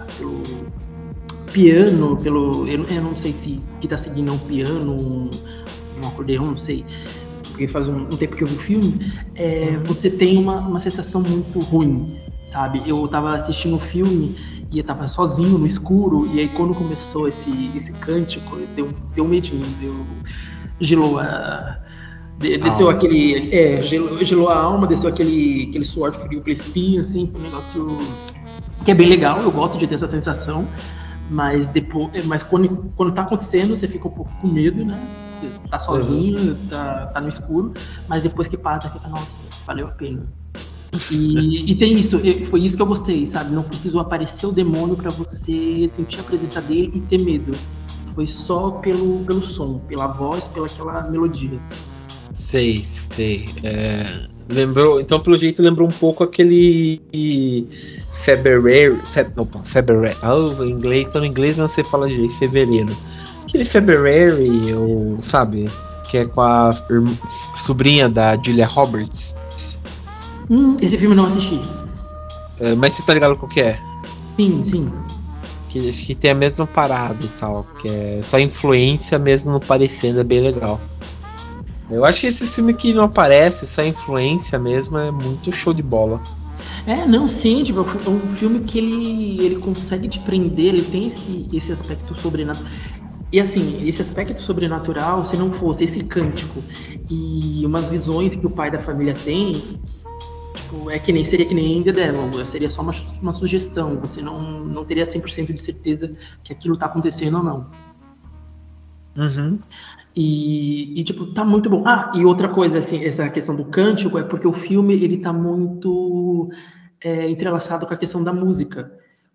piano, eu não sei se que tá seguindo um piano, um acordeão, não sei, porque faz um tempo que eu vi o filme. Você tem uma sensação muito ruim, sabe? Eu tava assistindo o filme e eu tava sozinho no escuro, e aí quando começou esse cântico, deu um medinho, gelou desceu gelou a alma, desceu aquele suor frio pela espinha, assim, foi um negócio que é bem legal. Eu gosto de ter essa sensação, mas quando tá acontecendo, você fica um pouco com medo, né? Tá sozinho, tá no escuro, mas depois que passa, fica, nossa, valeu a pena. E tem isso, foi isso que eu gostei, sabe? Não precisou aparecer o demônio pra você sentir a presença dele e ter medo. Foi só pelo som, pela voz, pela aquela melodia. Sei. Lembrou, então pelo jeito lembrou um pouco aquele February. Em inglês, tô no inglês, não sei falar direito, fevereiro. Aquele February, sabe, que é com a sobrinha da Julia Roberts. Esse filme eu não assisti. Mas você tá ligado qual que é? Sim. Que acho que tem a mesma parada e tal, que é só influência mesmo não parecendo, é bem legal. Eu acho que esse filme que não aparece, só influência mesmo, é muito show de bola. Não, sim, tipo, é um filme que ele consegue te prender, ele tem esse aspecto sobrenatural. E assim, esse aspecto sobrenatural, se não fosse esse cântico e umas visões que o pai da família tem, tipo, seria que nem The Devil, seria só uma sugestão, você não teria 100% de certeza que aquilo tá acontecendo ou não. Uhum. E tipo, tá muito bom. E outra coisa, assim, essa questão do cântico é porque o filme, ele tá muito entrelaçado com a questão da música.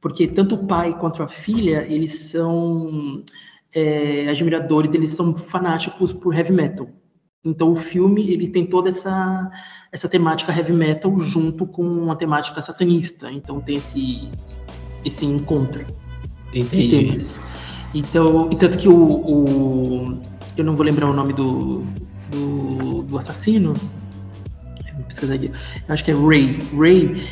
porque tanto o pai quanto a filha, eles são admiradores, eles são fanáticos por heavy metal. Então o filme ele tem toda essa temática heavy metal junto com uma temática satanista. Então tem esse encontro. Entendi. Então, e tanto que eu não vou lembrar o nome do assassino. Vou pesquisar aqui. Eu acho que é Ray. Ray,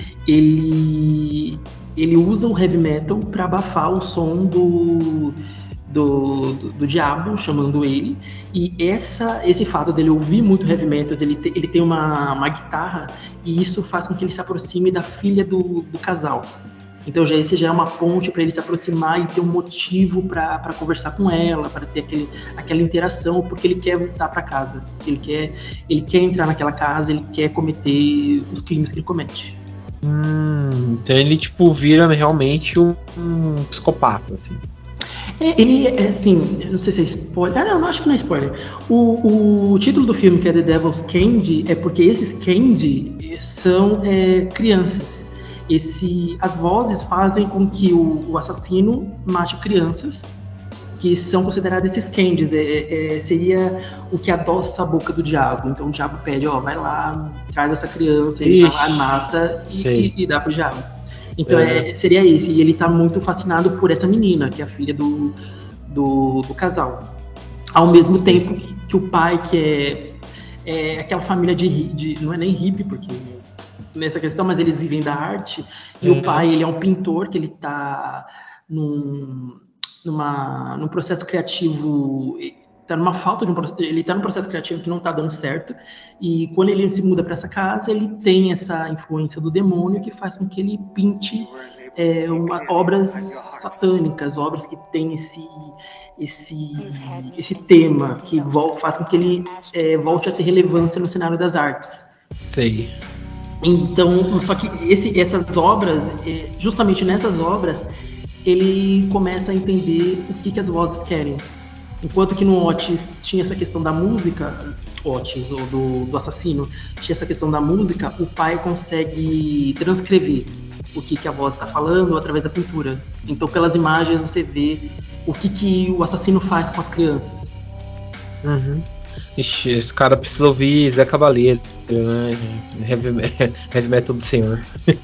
ele usa o heavy metal para abafar o som do diabo, chamando ele. E esse fato dele ouvir muito heavy metal, ele tem uma guitarra, e isso faz com que ele se aproxime da filha do casal. Então esse já é uma ponte para ele se aproximar e ter um motivo para conversar com ela, para ter aquela interação, porque ele quer voltar para casa. Ele quer entrar naquela casa, ele quer cometer os crimes que ele comete. Então ele tipo vira realmente um psicopata, assim. Ele é assim, não sei se é spoiler. Não, acho que não é spoiler. O título do filme, que é The Devil's Candy, é porque esses Candy são crianças. As vozes fazem com que o assassino mate crianças, que são consideradas esses candies. Seria o que adoça a boca do diabo. Então o diabo pede, vai lá, traz essa criança, ele vai lá, mata e dá pro diabo. Então seria esse. E ele tá muito fascinado por essa menina, que é a filha do casal. Ao mesmo tempo que o pai, que é aquela família de não é nem hippie, porque nessa questão, mas eles vivem da arte, e o pai, ele é um pintor, que ele tá num processo criativo, tá numa falta ele tá num processo criativo que não tá dando certo, e quando ele se muda para essa casa, ele tem essa influência do demônio que faz com que ele pinte obras satânicas, obras que tem esse tema, que faz com que ele volte a ter relevância no cenário das artes. Sei. Então, só que essas obras, justamente nessas obras, ele começa a entender o que as vozes querem. Enquanto que no Otis tinha essa questão da música, Otis, ou do assassino, tinha essa questão da música, o pai consegue transcrever o que a voz está falando através da pintura. Então, pelas imagens, você vê o que o assassino faz com as crianças. Uhum. Ixi, esse cara precisa ouvir Zé Cabaleiro, né? Heavy metal do senhor.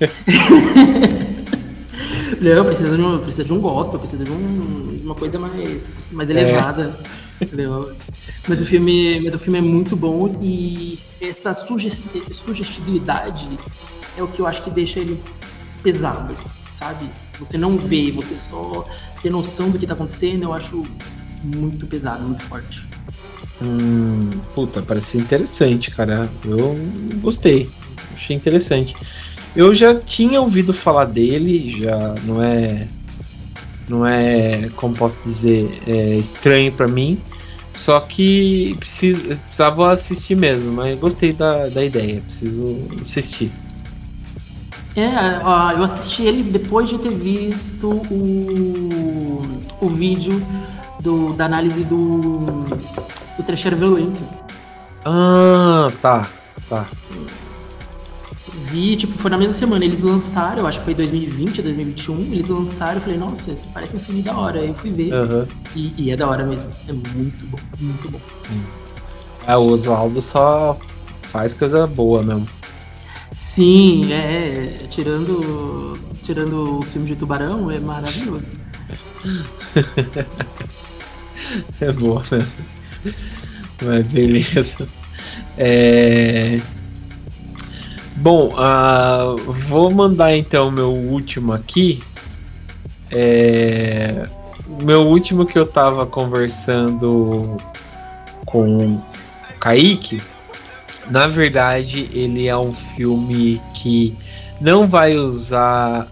Não, precisa de um gospel, precisa de uma coisa mais elevada. Entendeu? Mas o filme é muito bom, e essa sugestibilidade é o que eu acho que deixa ele pesado, sabe? Você não vê, você só ter noção do que tá acontecendo, eu acho muito pesado, muito forte. Puta, parece interessante, cara. Eu gostei, achei interessante. Eu já tinha ouvido falar dele, já não é, como posso dizer, estranho pra mim. Só que precisava assistir mesmo, mas gostei da ideia, preciso assistir. Eu assisti ele depois de ter visto o vídeo da análise do Trecheiro Violento. Ah, tá. Sim. Vi, foi na mesma semana, eles lançaram, eu acho que foi 2020, 2021, eles lançaram, eu falei, nossa, parece um filme da hora, aí eu fui ver, e é da hora mesmo, é muito bom, muito bom. Sim. O Oswaldo só faz coisa boa mesmo. Sim, tirando o filme de Tubarão, é maravilhoso. É boa mesmo. Mas beleza. Bom, vou mandar então meu último aqui. Meu último, que eu tava conversando com o Kaique, na verdade ele é um filme que não vai usar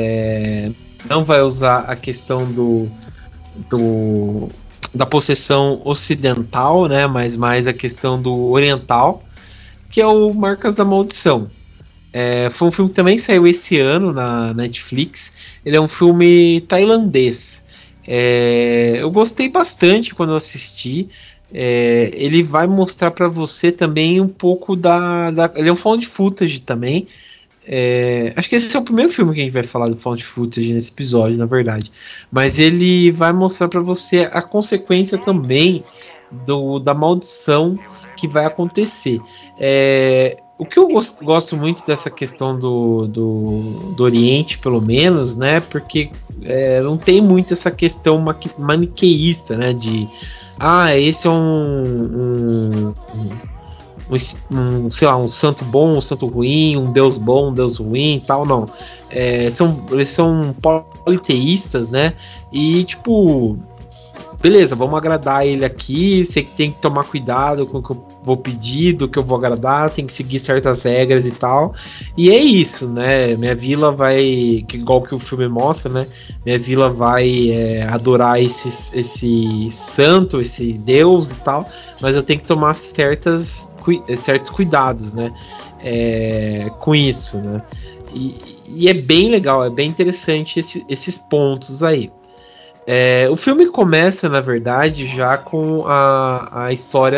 a questão da possessão ocidental, né, mas mais a questão do oriental, que é o Marcas da Maldição. Foi um filme que também saiu esse ano na Netflix. Ele é um filme tailandês. Eu gostei bastante quando eu assisti. Ele vai mostrar para você também um pouco ele é um found footage também, Acho que esse é o primeiro filme que a gente vai falar do Found Footage nesse episódio, na verdade. Mas ele vai mostrar pra você a consequência também da maldição que vai acontecer. O que eu gosto muito dessa questão do Oriente, pelo menos, né? Porque não tem muito essa questão maniqueísta, né? De esse é sei lá, um santo bom, um santo ruim, um deus bom, um deus ruim, tal, não. Eles são politeístas, né? E tipo, beleza, vamos agradar ele aqui. Sei que tem que tomar cuidado com o que eu vou pedir, do que eu vou agradar, tem que seguir certas regras e tal. E é isso, né? Minha vila vai, igual que o filme mostra, né? Minha vila vai adorar esse santo, esse deus e tal, mas eu tenho que tomar certos cuidados, né? Com isso, né? E é bem legal, é bem interessante esses pontos aí. O filme começa, na verdade, já com a história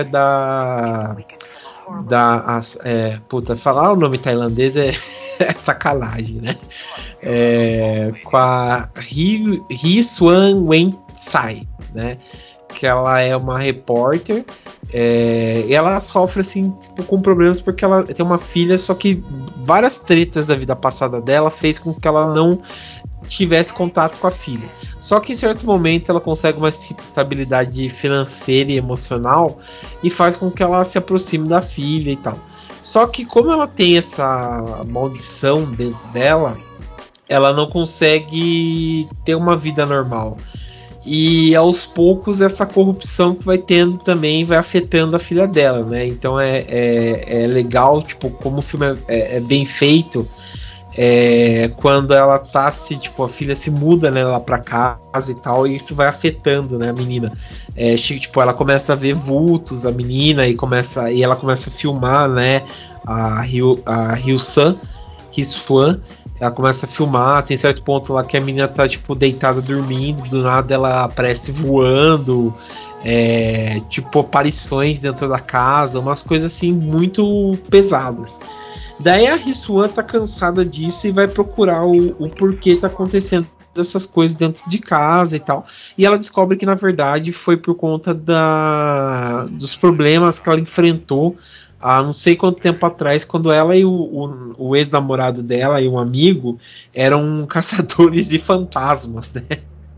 falar o nome tailandês é sacanagem, né? Com a Hee Swan-Wen-Tsai, né? Que ela é uma repórter, e ela sofre assim, tipo, com problemas porque ela tem uma filha, só que várias tretas da vida passada dela fez com que ela não tivesse contato com a filha. Só que em certo momento ela consegue uma estabilidade financeira e emocional e faz com que ela se aproxime da filha e tal. Só que como ela tem essa maldição dentro dela, ela não consegue ter uma vida normal. E aos poucos essa corrupção que vai tendo também vai afetando a filha dela, né? Então é legal, tipo, como o filme é bem feito. Quando ela tá tipo, a filha se muda, né, lá pra casa e tal, e isso vai afetando, né, a menina. Tipo, ela começa a ver vultos, a menina, e ela começa a filmar, né, a Hee-Swan, ela começa a filmar, tem certo ponto lá que a menina tá, tipo, deitada dormindo, do nada ela aparece voando, tipo, aparições dentro da casa, umas coisas assim muito pesadas. Daí a Hee-Swan tá cansada disso e vai procurar o porquê tá acontecendo essas coisas dentro de casa e tal. E ela descobre que na verdade foi por conta dos problemas que ela enfrentou há não sei quanto tempo atrás, quando ela e o ex-namorado dela e um amigo eram caçadores de fantasmas, né?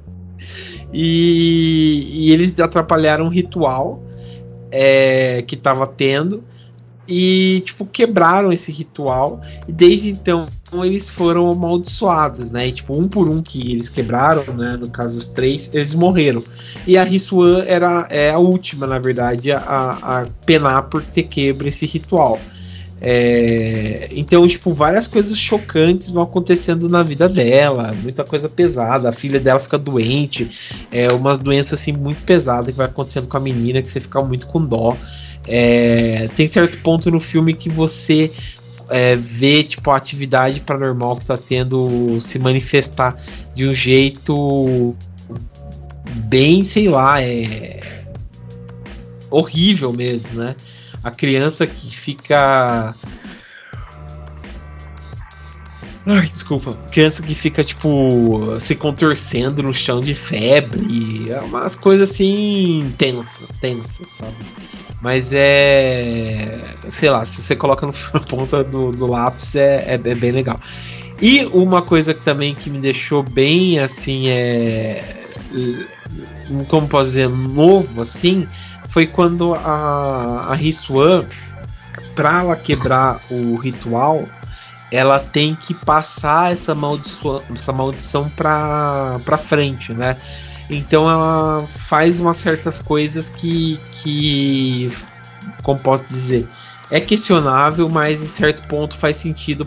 E eles atrapalharam um ritual que tava tendo. E, tipo, quebraram esse ritual. E desde então eles foram amaldiçoados, né? E, tipo, um por um que eles quebraram, né? No caso, os 3, eles morreram. E a Hee-Swan é a última, na verdade, a penar por ter quebra esse ritual. Então, tipo, várias coisas chocantes vão acontecendo na vida dela. Muita coisa pesada. A filha dela fica doente. Umas doenças, assim, muito pesadas que vai acontecendo com a menina, que você fica muito com dó. Tem certo ponto no filme que você vê, tipo, a atividade paranormal que tá tendo se manifestar de um jeito bem, sei lá, horrível mesmo, né? A criança que fica... desculpa. Criança que fica, tipo, se contorcendo no chão de febre. Umas coisas assim tensas, sabe? Mas sei lá, se você coloca na ponta do lápis, é bem legal. E uma coisa que também que me deixou bem, assim, como posso dizer, novo, assim, foi quando a Hee-Swan, pra ela quebrar o ritual, ela tem que passar essa maldição pra frente, né? Então ela faz umas certas coisas que como posso dizer, é questionável, mas em certo ponto faz sentido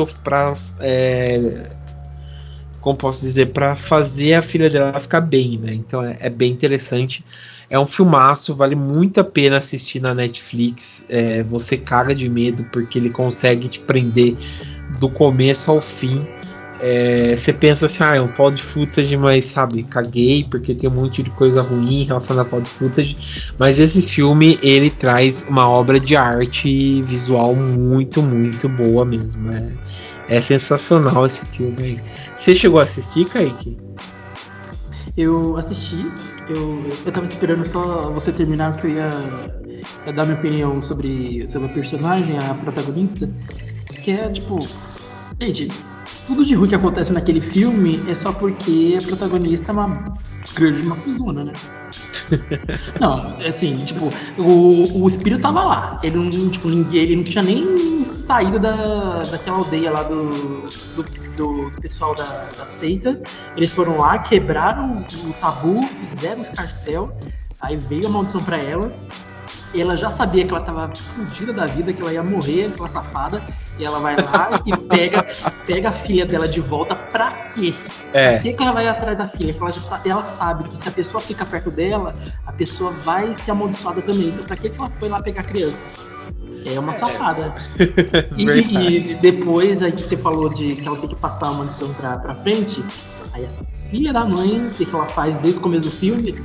como posso dizer, para fazer a filha dela ficar bem, né? Então é bem interessante. É um filmaço, vale muito a pena assistir na Netflix. Você caga de medo porque ele consegue te prender do começo ao fim. Você pensa assim, é um found footage, mas sabe, caguei porque tem um monte de coisa ruim relacionada a found footage, mas esse filme ele traz uma obra de arte visual muito, muito boa mesmo. É sensacional esse filme aí. Você chegou a assistir, Kaique? Eu assisti, eu tava esperando só você terminar, porque eu ia dar minha opinião sobre a personagem, a protagonista, que é tipo, gente, tudo de ruim que acontece naquele filme é só porque a protagonista é uma grande macuzona, né? Não, assim, tipo, o espírito tava lá. Ele não, tipo, ele não tinha nem saído daquela aldeia lá do pessoal da seita. Eles foram lá, quebraram o tabu, fizeram o escarcéu, aí veio a maldição pra ela. Ela já sabia que ela tava fudida da vida, que ela ia morrer, aquela safada, e ela vai lá e pega a filha dela de volta. Pra quê? Pra que ela vai atrás da filha? Ela sabe que se a pessoa fica perto dela, a pessoa vai ser amaldiçoada também. Então pra que ela foi lá pegar a criança? É uma safada. E depois, aí que você falou de que ela tem que passar a maldição pra frente, aí essa filha da mãe, o que ela faz desde o começo do filme...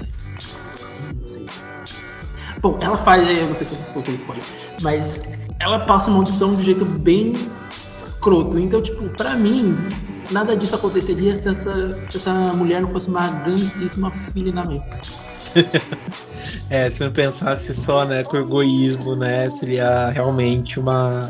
Bom, ela faz, eu não sei se eu soltei spoiler, mas ela passa uma maldição de um jeito bem escroto. Então, tipo, pra mim, nada disso aconteceria se essa mulher não fosse uma grandíssima filha da mãe. Se eu pensasse só, né, com egoísmo, né, seria realmente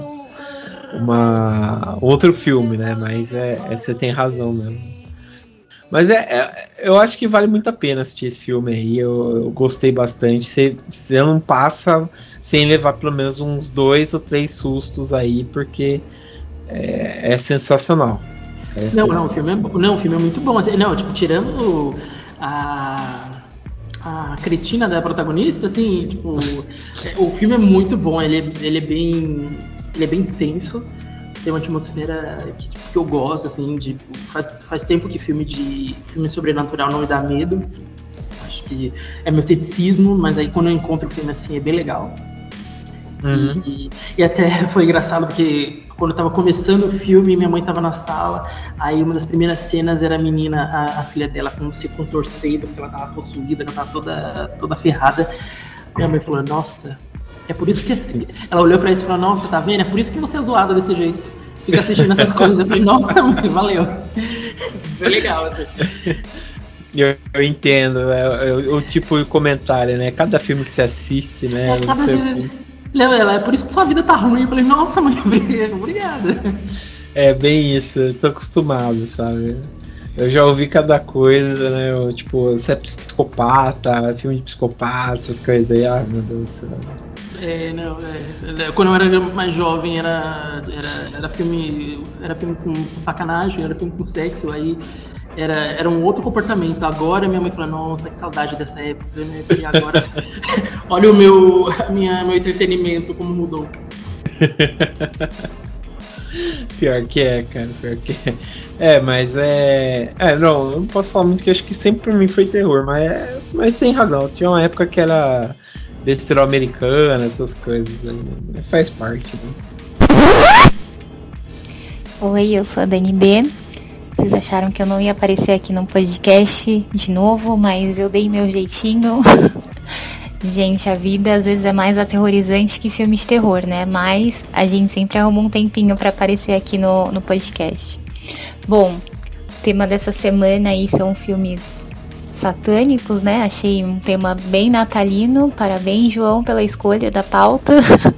outro filme, né, mas você tem razão mesmo. Mas eu acho que vale muito a pena assistir esse filme aí. Eu gostei bastante. Você não passa sem levar pelo menos uns 2 ou 3 sustos aí, porque é sensacional. O filme é muito bom. Assim, não, tipo, tirando a cretina da protagonista, assim, tipo, o filme é muito bom. Ele é bem tenso. Tem uma atmosfera que eu gosto, assim, faz tempo que filme sobrenatural não me dá medo. Acho que é meu ceticismo, mas aí quando eu encontro o filme assim é bem legal. Uhum. E até foi engraçado porque quando eu tava começando o filme, minha mãe tava na sala, aí uma das primeiras cenas era a menina, a filha dela, como se contorcendo, porque ela tava possuída, ela tava toda ferrada. Minha mãe falou, nossa... É por isso que ela olhou pra isso e falou, nossa, tá vendo? É por isso que você é zoada desse jeito. Fica assistindo essas coisas. Eu falei, nossa, mãe, valeu. Foi legal, assim. Eu entendo. O tipo de comentário, né? Cada filme que você assiste, né? É por isso que sua vida tá ruim. Eu falei, nossa, mãe, obrigada. É bem isso. Eu tô acostumado, sabe? Eu já ouvi cada coisa, né? Você é psicopata, filme de psicopata, essas coisas aí. Ai, meu Deus do céu. Quando eu era mais jovem era filme com sacanagem, era filme com sexo, aí era um outro comportamento. Agora minha mãe fala, nossa, que saudade dessa época, né? E agora olha meu entretenimento como mudou. Pior que cara, pior que mas não, eu não posso falar muito, que acho que sempre pra mim foi terror, mas tem razão, tinha uma época que era besteira americana, essas coisas, né? Faz parte, né? Oi, eu sou a Dani B. Vocês acharam que eu não ia aparecer aqui no podcast de novo, mas eu dei meu jeitinho. Gente, a vida às vezes é mais aterrorizante que filme de terror, né? Mas a gente sempre arruma um tempinho pra aparecer aqui no podcast. Bom, o tema dessa semana aí são filmes satânicos, né? Achei um tema bem natalino. Parabéns, João, pela escolha da pauta.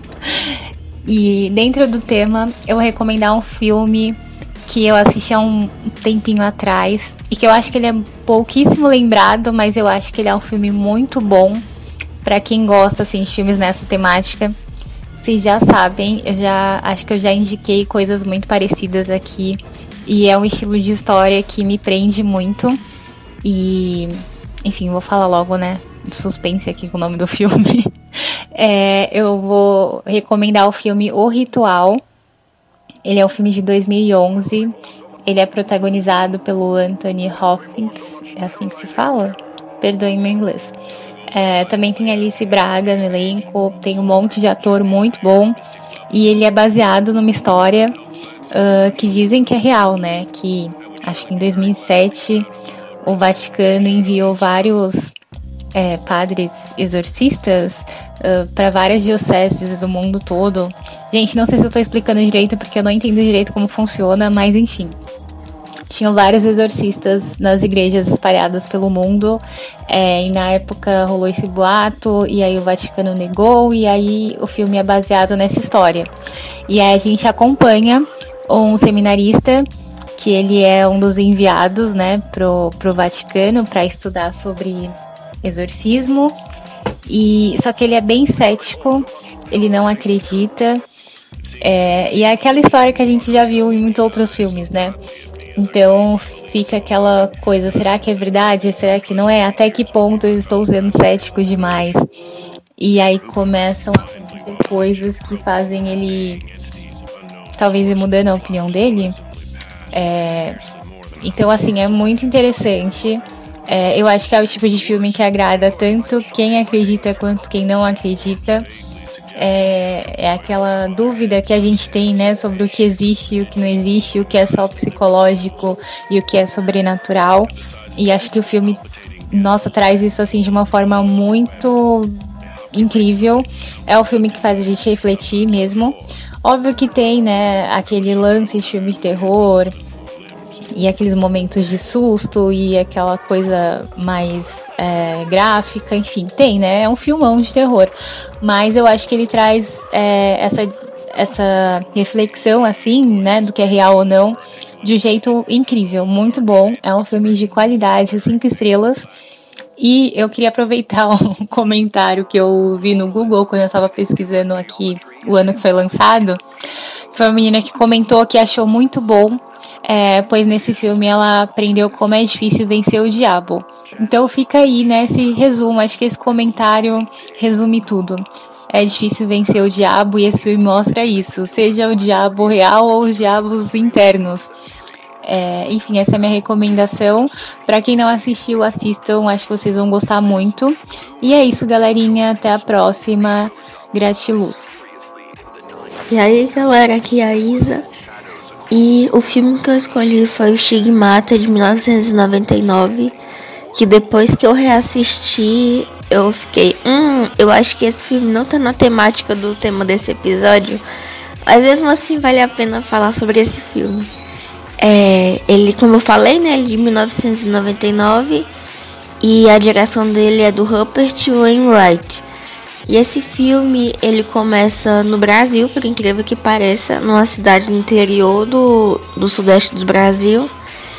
E dentro do tema, eu vou recomendar um filme que eu assisti há um tempinho atrás e que eu acho que ele é pouquíssimo lembrado, mas eu acho que ele é um filme muito bom pra quem gosta, assim, de filmes nessa temática. Vocês já sabem, acho que eu já indiquei coisas muito parecidas aqui. E é um estilo de história que me prende muito. E, enfim, vou falar logo, né, suspense aqui com o nome do filme. Eu vou recomendar o filme O Ritual. Ele é um filme de 2011. Ele é protagonizado pelo Anthony Hopkins. É assim que se fala? Perdoem meu inglês. Também tem Alice Braga no elenco. Tem um monte de ator muito bom. E ele é baseado numa história que dizem que é real, né? Que acho que em 2007 o Vaticano enviou vários padres exorcistas para várias dioceses do mundo todo. Gente, não sei se eu tô explicando direito, porque eu não entendo direito como funciona, mas enfim. Tinham vários exorcistas nas igrejas espalhadas pelo mundo, e na época rolou esse boato, e aí o Vaticano negou, e aí o filme é baseado nessa história. E aí a gente acompanha um seminarista, que ele é um dos enviados, né, pro Vaticano para estudar sobre exorcismo, e só que ele é bem cético, ele não acredita, e é aquela história que a gente já viu em muitos outros filmes, né? Então fica aquela coisa, será que é verdade? Será que não é? Até que ponto eu estou sendo cético demais? E aí começam a acontecer coisas que fazem ele talvez ir mudando a opinião dele. Então assim, é muito interessante. Eu acho que é o tipo de filme que agrada tanto quem acredita quanto quem não acredita. É aquela dúvida que a gente tem, né, sobre o que existe e o que não existe, o que é só psicológico e o que é sobrenatural. E acho que o filme, nossa, traz isso assim de uma forma muito incrível. É o filme que faz a gente refletir mesmo. Óbvio que tem, né, aquele lance de filme de terror e aqueles momentos de susto e aquela coisa mais gráfica, enfim, tem, né? É um filmão de terror, mas eu acho que ele traz essa reflexão, assim, né, do que é real ou não, de um jeito incrível, muito bom. É um filme de qualidade, 5 estrelas. E eu queria aproveitar um comentário que eu vi no Google quando eu estava pesquisando aqui o ano que foi lançado. Foi uma menina que comentou que achou muito bom, pois nesse filme ela aprendeu como é difícil vencer o diabo. Então fica aí, né, esse resumo. Acho que esse comentário resume tudo. É difícil vencer o diabo e esse filme mostra isso, seja o diabo real ou os diabos internos. Enfim, essa é a minha recomendação. Pra quem não assistiu, assistam, acho que vocês vão gostar muito. E é isso, galerinha, até a próxima. Gratiluz. E aí, galera, aqui é a Isa. E o filme que eu escolhi foi o Stigmata, de 1999. Que depois que eu reassisti, eu fiquei, eu acho que esse filme não tá na temática do tema desse episódio, mas mesmo assim vale a pena falar sobre esse filme. Ele, como eu falei, né, ele é de 1999 e a direção dele é do Rupert Wainwright. E esse filme, ele começa no Brasil, por incrível que pareça, numa cidade do interior do sudeste do Brasil,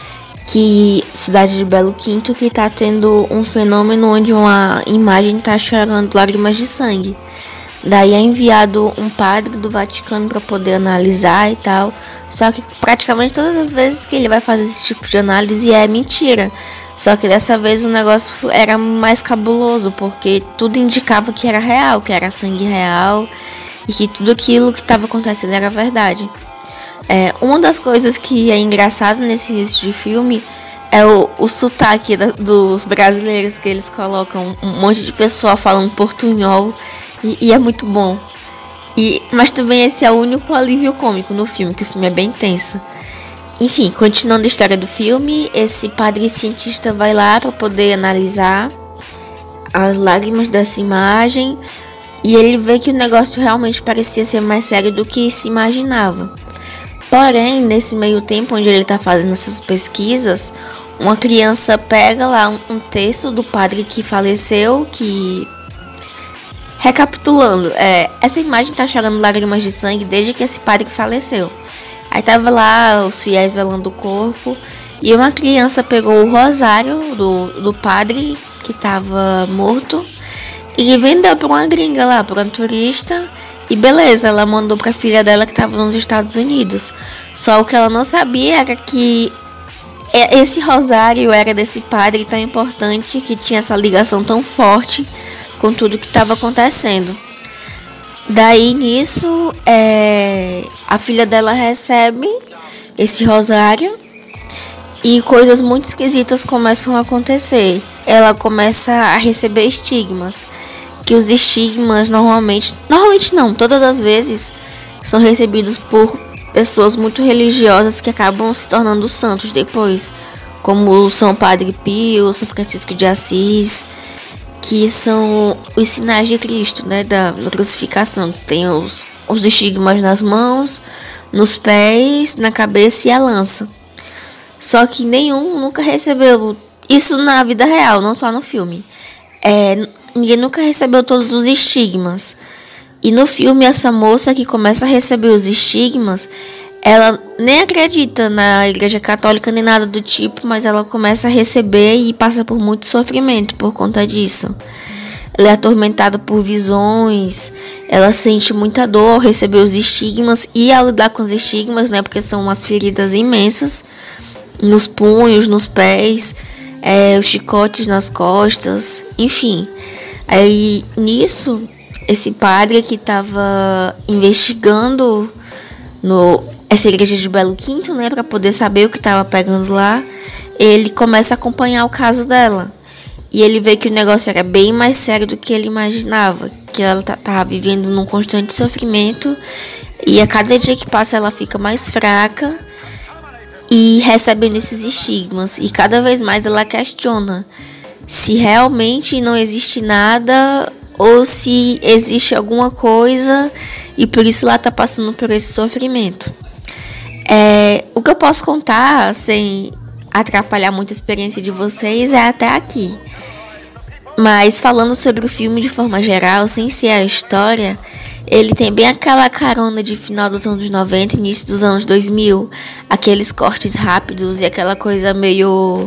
cidade de Belo Quinto, que tá tendo um fenômeno onde uma imagem tá chorando lágrimas de sangue. Daí é enviado um padre do Vaticano para poder analisar e tal. Só que praticamente todas as vezes que ele vai fazer esse tipo de análise é mentira. Só que dessa vez o negócio era mais cabuloso, porque tudo indicava que era real, que era sangue real e que tudo aquilo que estava acontecendo era verdade. Uma das coisas que é engraçado nesse início de filme é o sotaque dos brasileiros, que eles colocam um monte de pessoa falando portunhol e é muito bom. Mas também esse é o único alívio cômico no filme, que o filme é bem tenso. Enfim, continuando a história do filme, esse padre cientista vai lá para poder analisar as lágrimas dessa imagem e ele vê que o negócio realmente parecia ser mais sério do que se imaginava. Porém, nesse meio tempo onde ele está fazendo essas pesquisas, uma criança pega lá um texto do padre que faleceu, que... Recapitulando, essa imagem tá chorando lágrimas de sangue desde que esse padre faleceu. Aí tava lá os fiéis velando o corpo e uma criança pegou o rosário do padre que tava morto e vendeu pra uma gringa lá, pra uma turista. E beleza, ela mandou pra filha dela que tava nos Estados Unidos. Só o que ela não sabia era que esse rosário era desse padre tão importante, que tinha essa ligação tão forte com tudo que estava acontecendo. Daí nisso, a filha dela recebe esse rosário e coisas muito esquisitas começam a acontecer. Ela começa a receber estigmas, que os estigmas normalmente não, todas as vezes são recebidos por pessoas muito religiosas que acabam se tornando santos depois, como o São Padre Pio, São Francisco de Assis. que são os sinais de Cristo, né, da crucificação. Tem os estigmas nas mãos, nos pés, na cabeça e a lança. Só que nenhum nunca recebeu isso na vida real, não só no filme. Ninguém nunca recebeu todos os estigmas. E no filme, essa moça que começa a receber os estigmas, ela nem acredita na Igreja Católica nem nada do tipo, mas ela começa a receber e passa por muito sofrimento por conta disso. Ela é atormentada por visões, ela sente muita dor ao receber os estigmas e ao lidar com os estigmas, né, porque são umas feridas imensas nos punhos, nos pés, os chicotes nas costas, enfim. Aí nisso, esse padre que estava investigando essa igreja de Belo Quinto, né, para poder saber o que estava pegando lá, ele começa a acompanhar o caso dela. E ele vê que o negócio era bem mais sério do que ele imaginava, que ela estava vivendo num constante sofrimento e a cada dia que passa ela fica mais fraca e recebendo esses estigmas. E cada vez mais ela questiona se realmente não existe nada ou se existe alguma coisa e por isso ela está passando por esse sofrimento. O que eu posso contar, sem atrapalhar muito a experiência de vocês, é até aqui. Mas falando sobre o filme de forma geral, sem ser a história, ele tem bem aquela carona de final dos anos 90, início dos anos 2000, aqueles cortes rápidos e aquela coisa meio...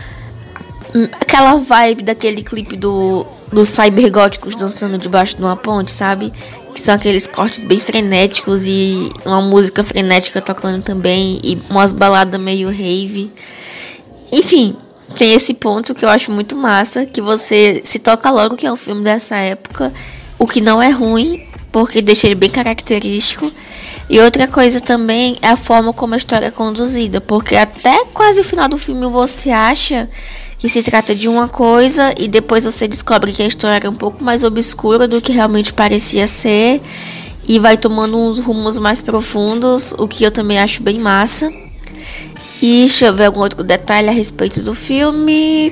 aquela vibe daquele clipe dos cybergóticos dançando debaixo de uma ponte, sabe? Que são aqueles cortes bem frenéticos e uma música frenética tocando também e umas baladas meio rave. Enfim, tem esse ponto que eu acho muito massa, que você se toca logo que é um filme dessa época, o que não é ruim, porque deixa ele bem característico. E outra coisa também é a forma como a história é conduzida, porque até quase o final do filme você acha que se trata de uma coisa e depois você descobre que a história é um pouco mais obscura do que realmente parecia ser e vai tomando uns rumos mais profundos, o que eu também acho bem massa. E deixa eu ver algum outro detalhe a respeito do filme.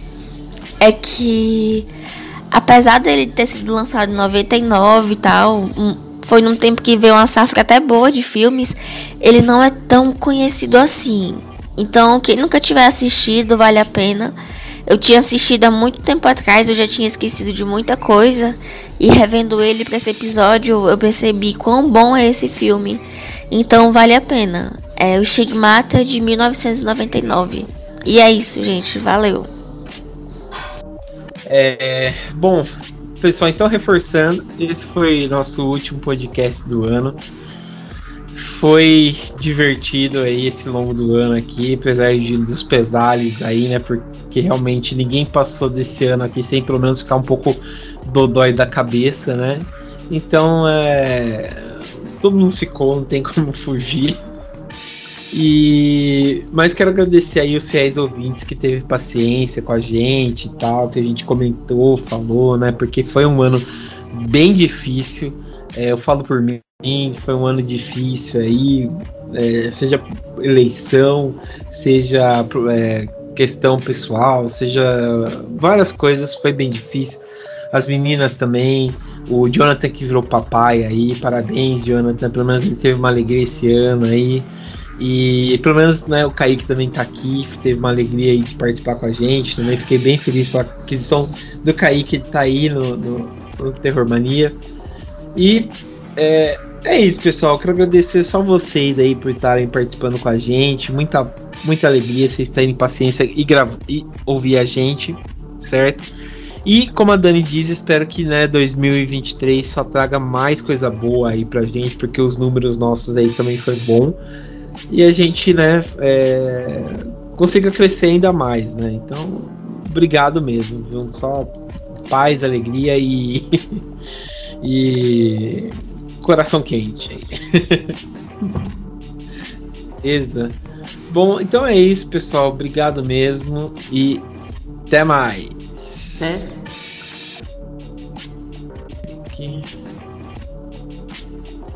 É que, apesar dele ter sido lançado em 99 e tal, foi num tempo que veio uma safra até boa de filmes, ele não é tão conhecido assim. Então, quem nunca tiver assistido, vale a pena. Eu tinha assistido há muito tempo atrás, eu já tinha esquecido de muita coisa. E revendo ele para esse episódio, eu percebi quão bom é esse filme. Então, vale a pena. É o Estigmata de 1999. E é isso, gente. Valeu. Bom, pessoal, então reforçando, esse foi nosso último podcast do ano. Foi divertido aí esse longo do ano aqui, apesar dos pesares aí, né? Porque realmente ninguém passou desse ano aqui sem pelo menos ficar um pouco dodói da cabeça, né? Então, todo mundo ficou, não tem como fugir. Mas quero agradecer aí os fiéis ouvintes que teve paciência com a gente e tal, que a gente comentou, falou, né? Porque foi um ano bem difícil. Eu falo por mim, foi um ano difícil aí, seja eleição, seja questão pessoal, seja várias coisas, foi bem difícil. As meninas também, o Jonathan que virou papai aí, parabéns, Jonathan, pelo menos ele teve uma alegria esse ano aí. E pelo menos, né, o Kaique também tá aqui, teve uma alegria aí de participar com a gente, também fiquei bem feliz pela aquisição do Kaique, ele tá aí no Terror Mania. E é isso, pessoal, quero agradecer só vocês aí por estarem participando com a gente, muita alegria, vocês terem paciência e ouvir a gente, certo? E como a Dani diz, espero que 2023 só traga mais coisa boa aí pra gente, porque os números nossos aí também foi bom. E a gente, consiga crescer ainda mais, né? Então, obrigado mesmo, viu? Só paz, alegria e coração quente. Beleza? Bom, então é isso, pessoal. Obrigado mesmo e até mais. É. Aqui.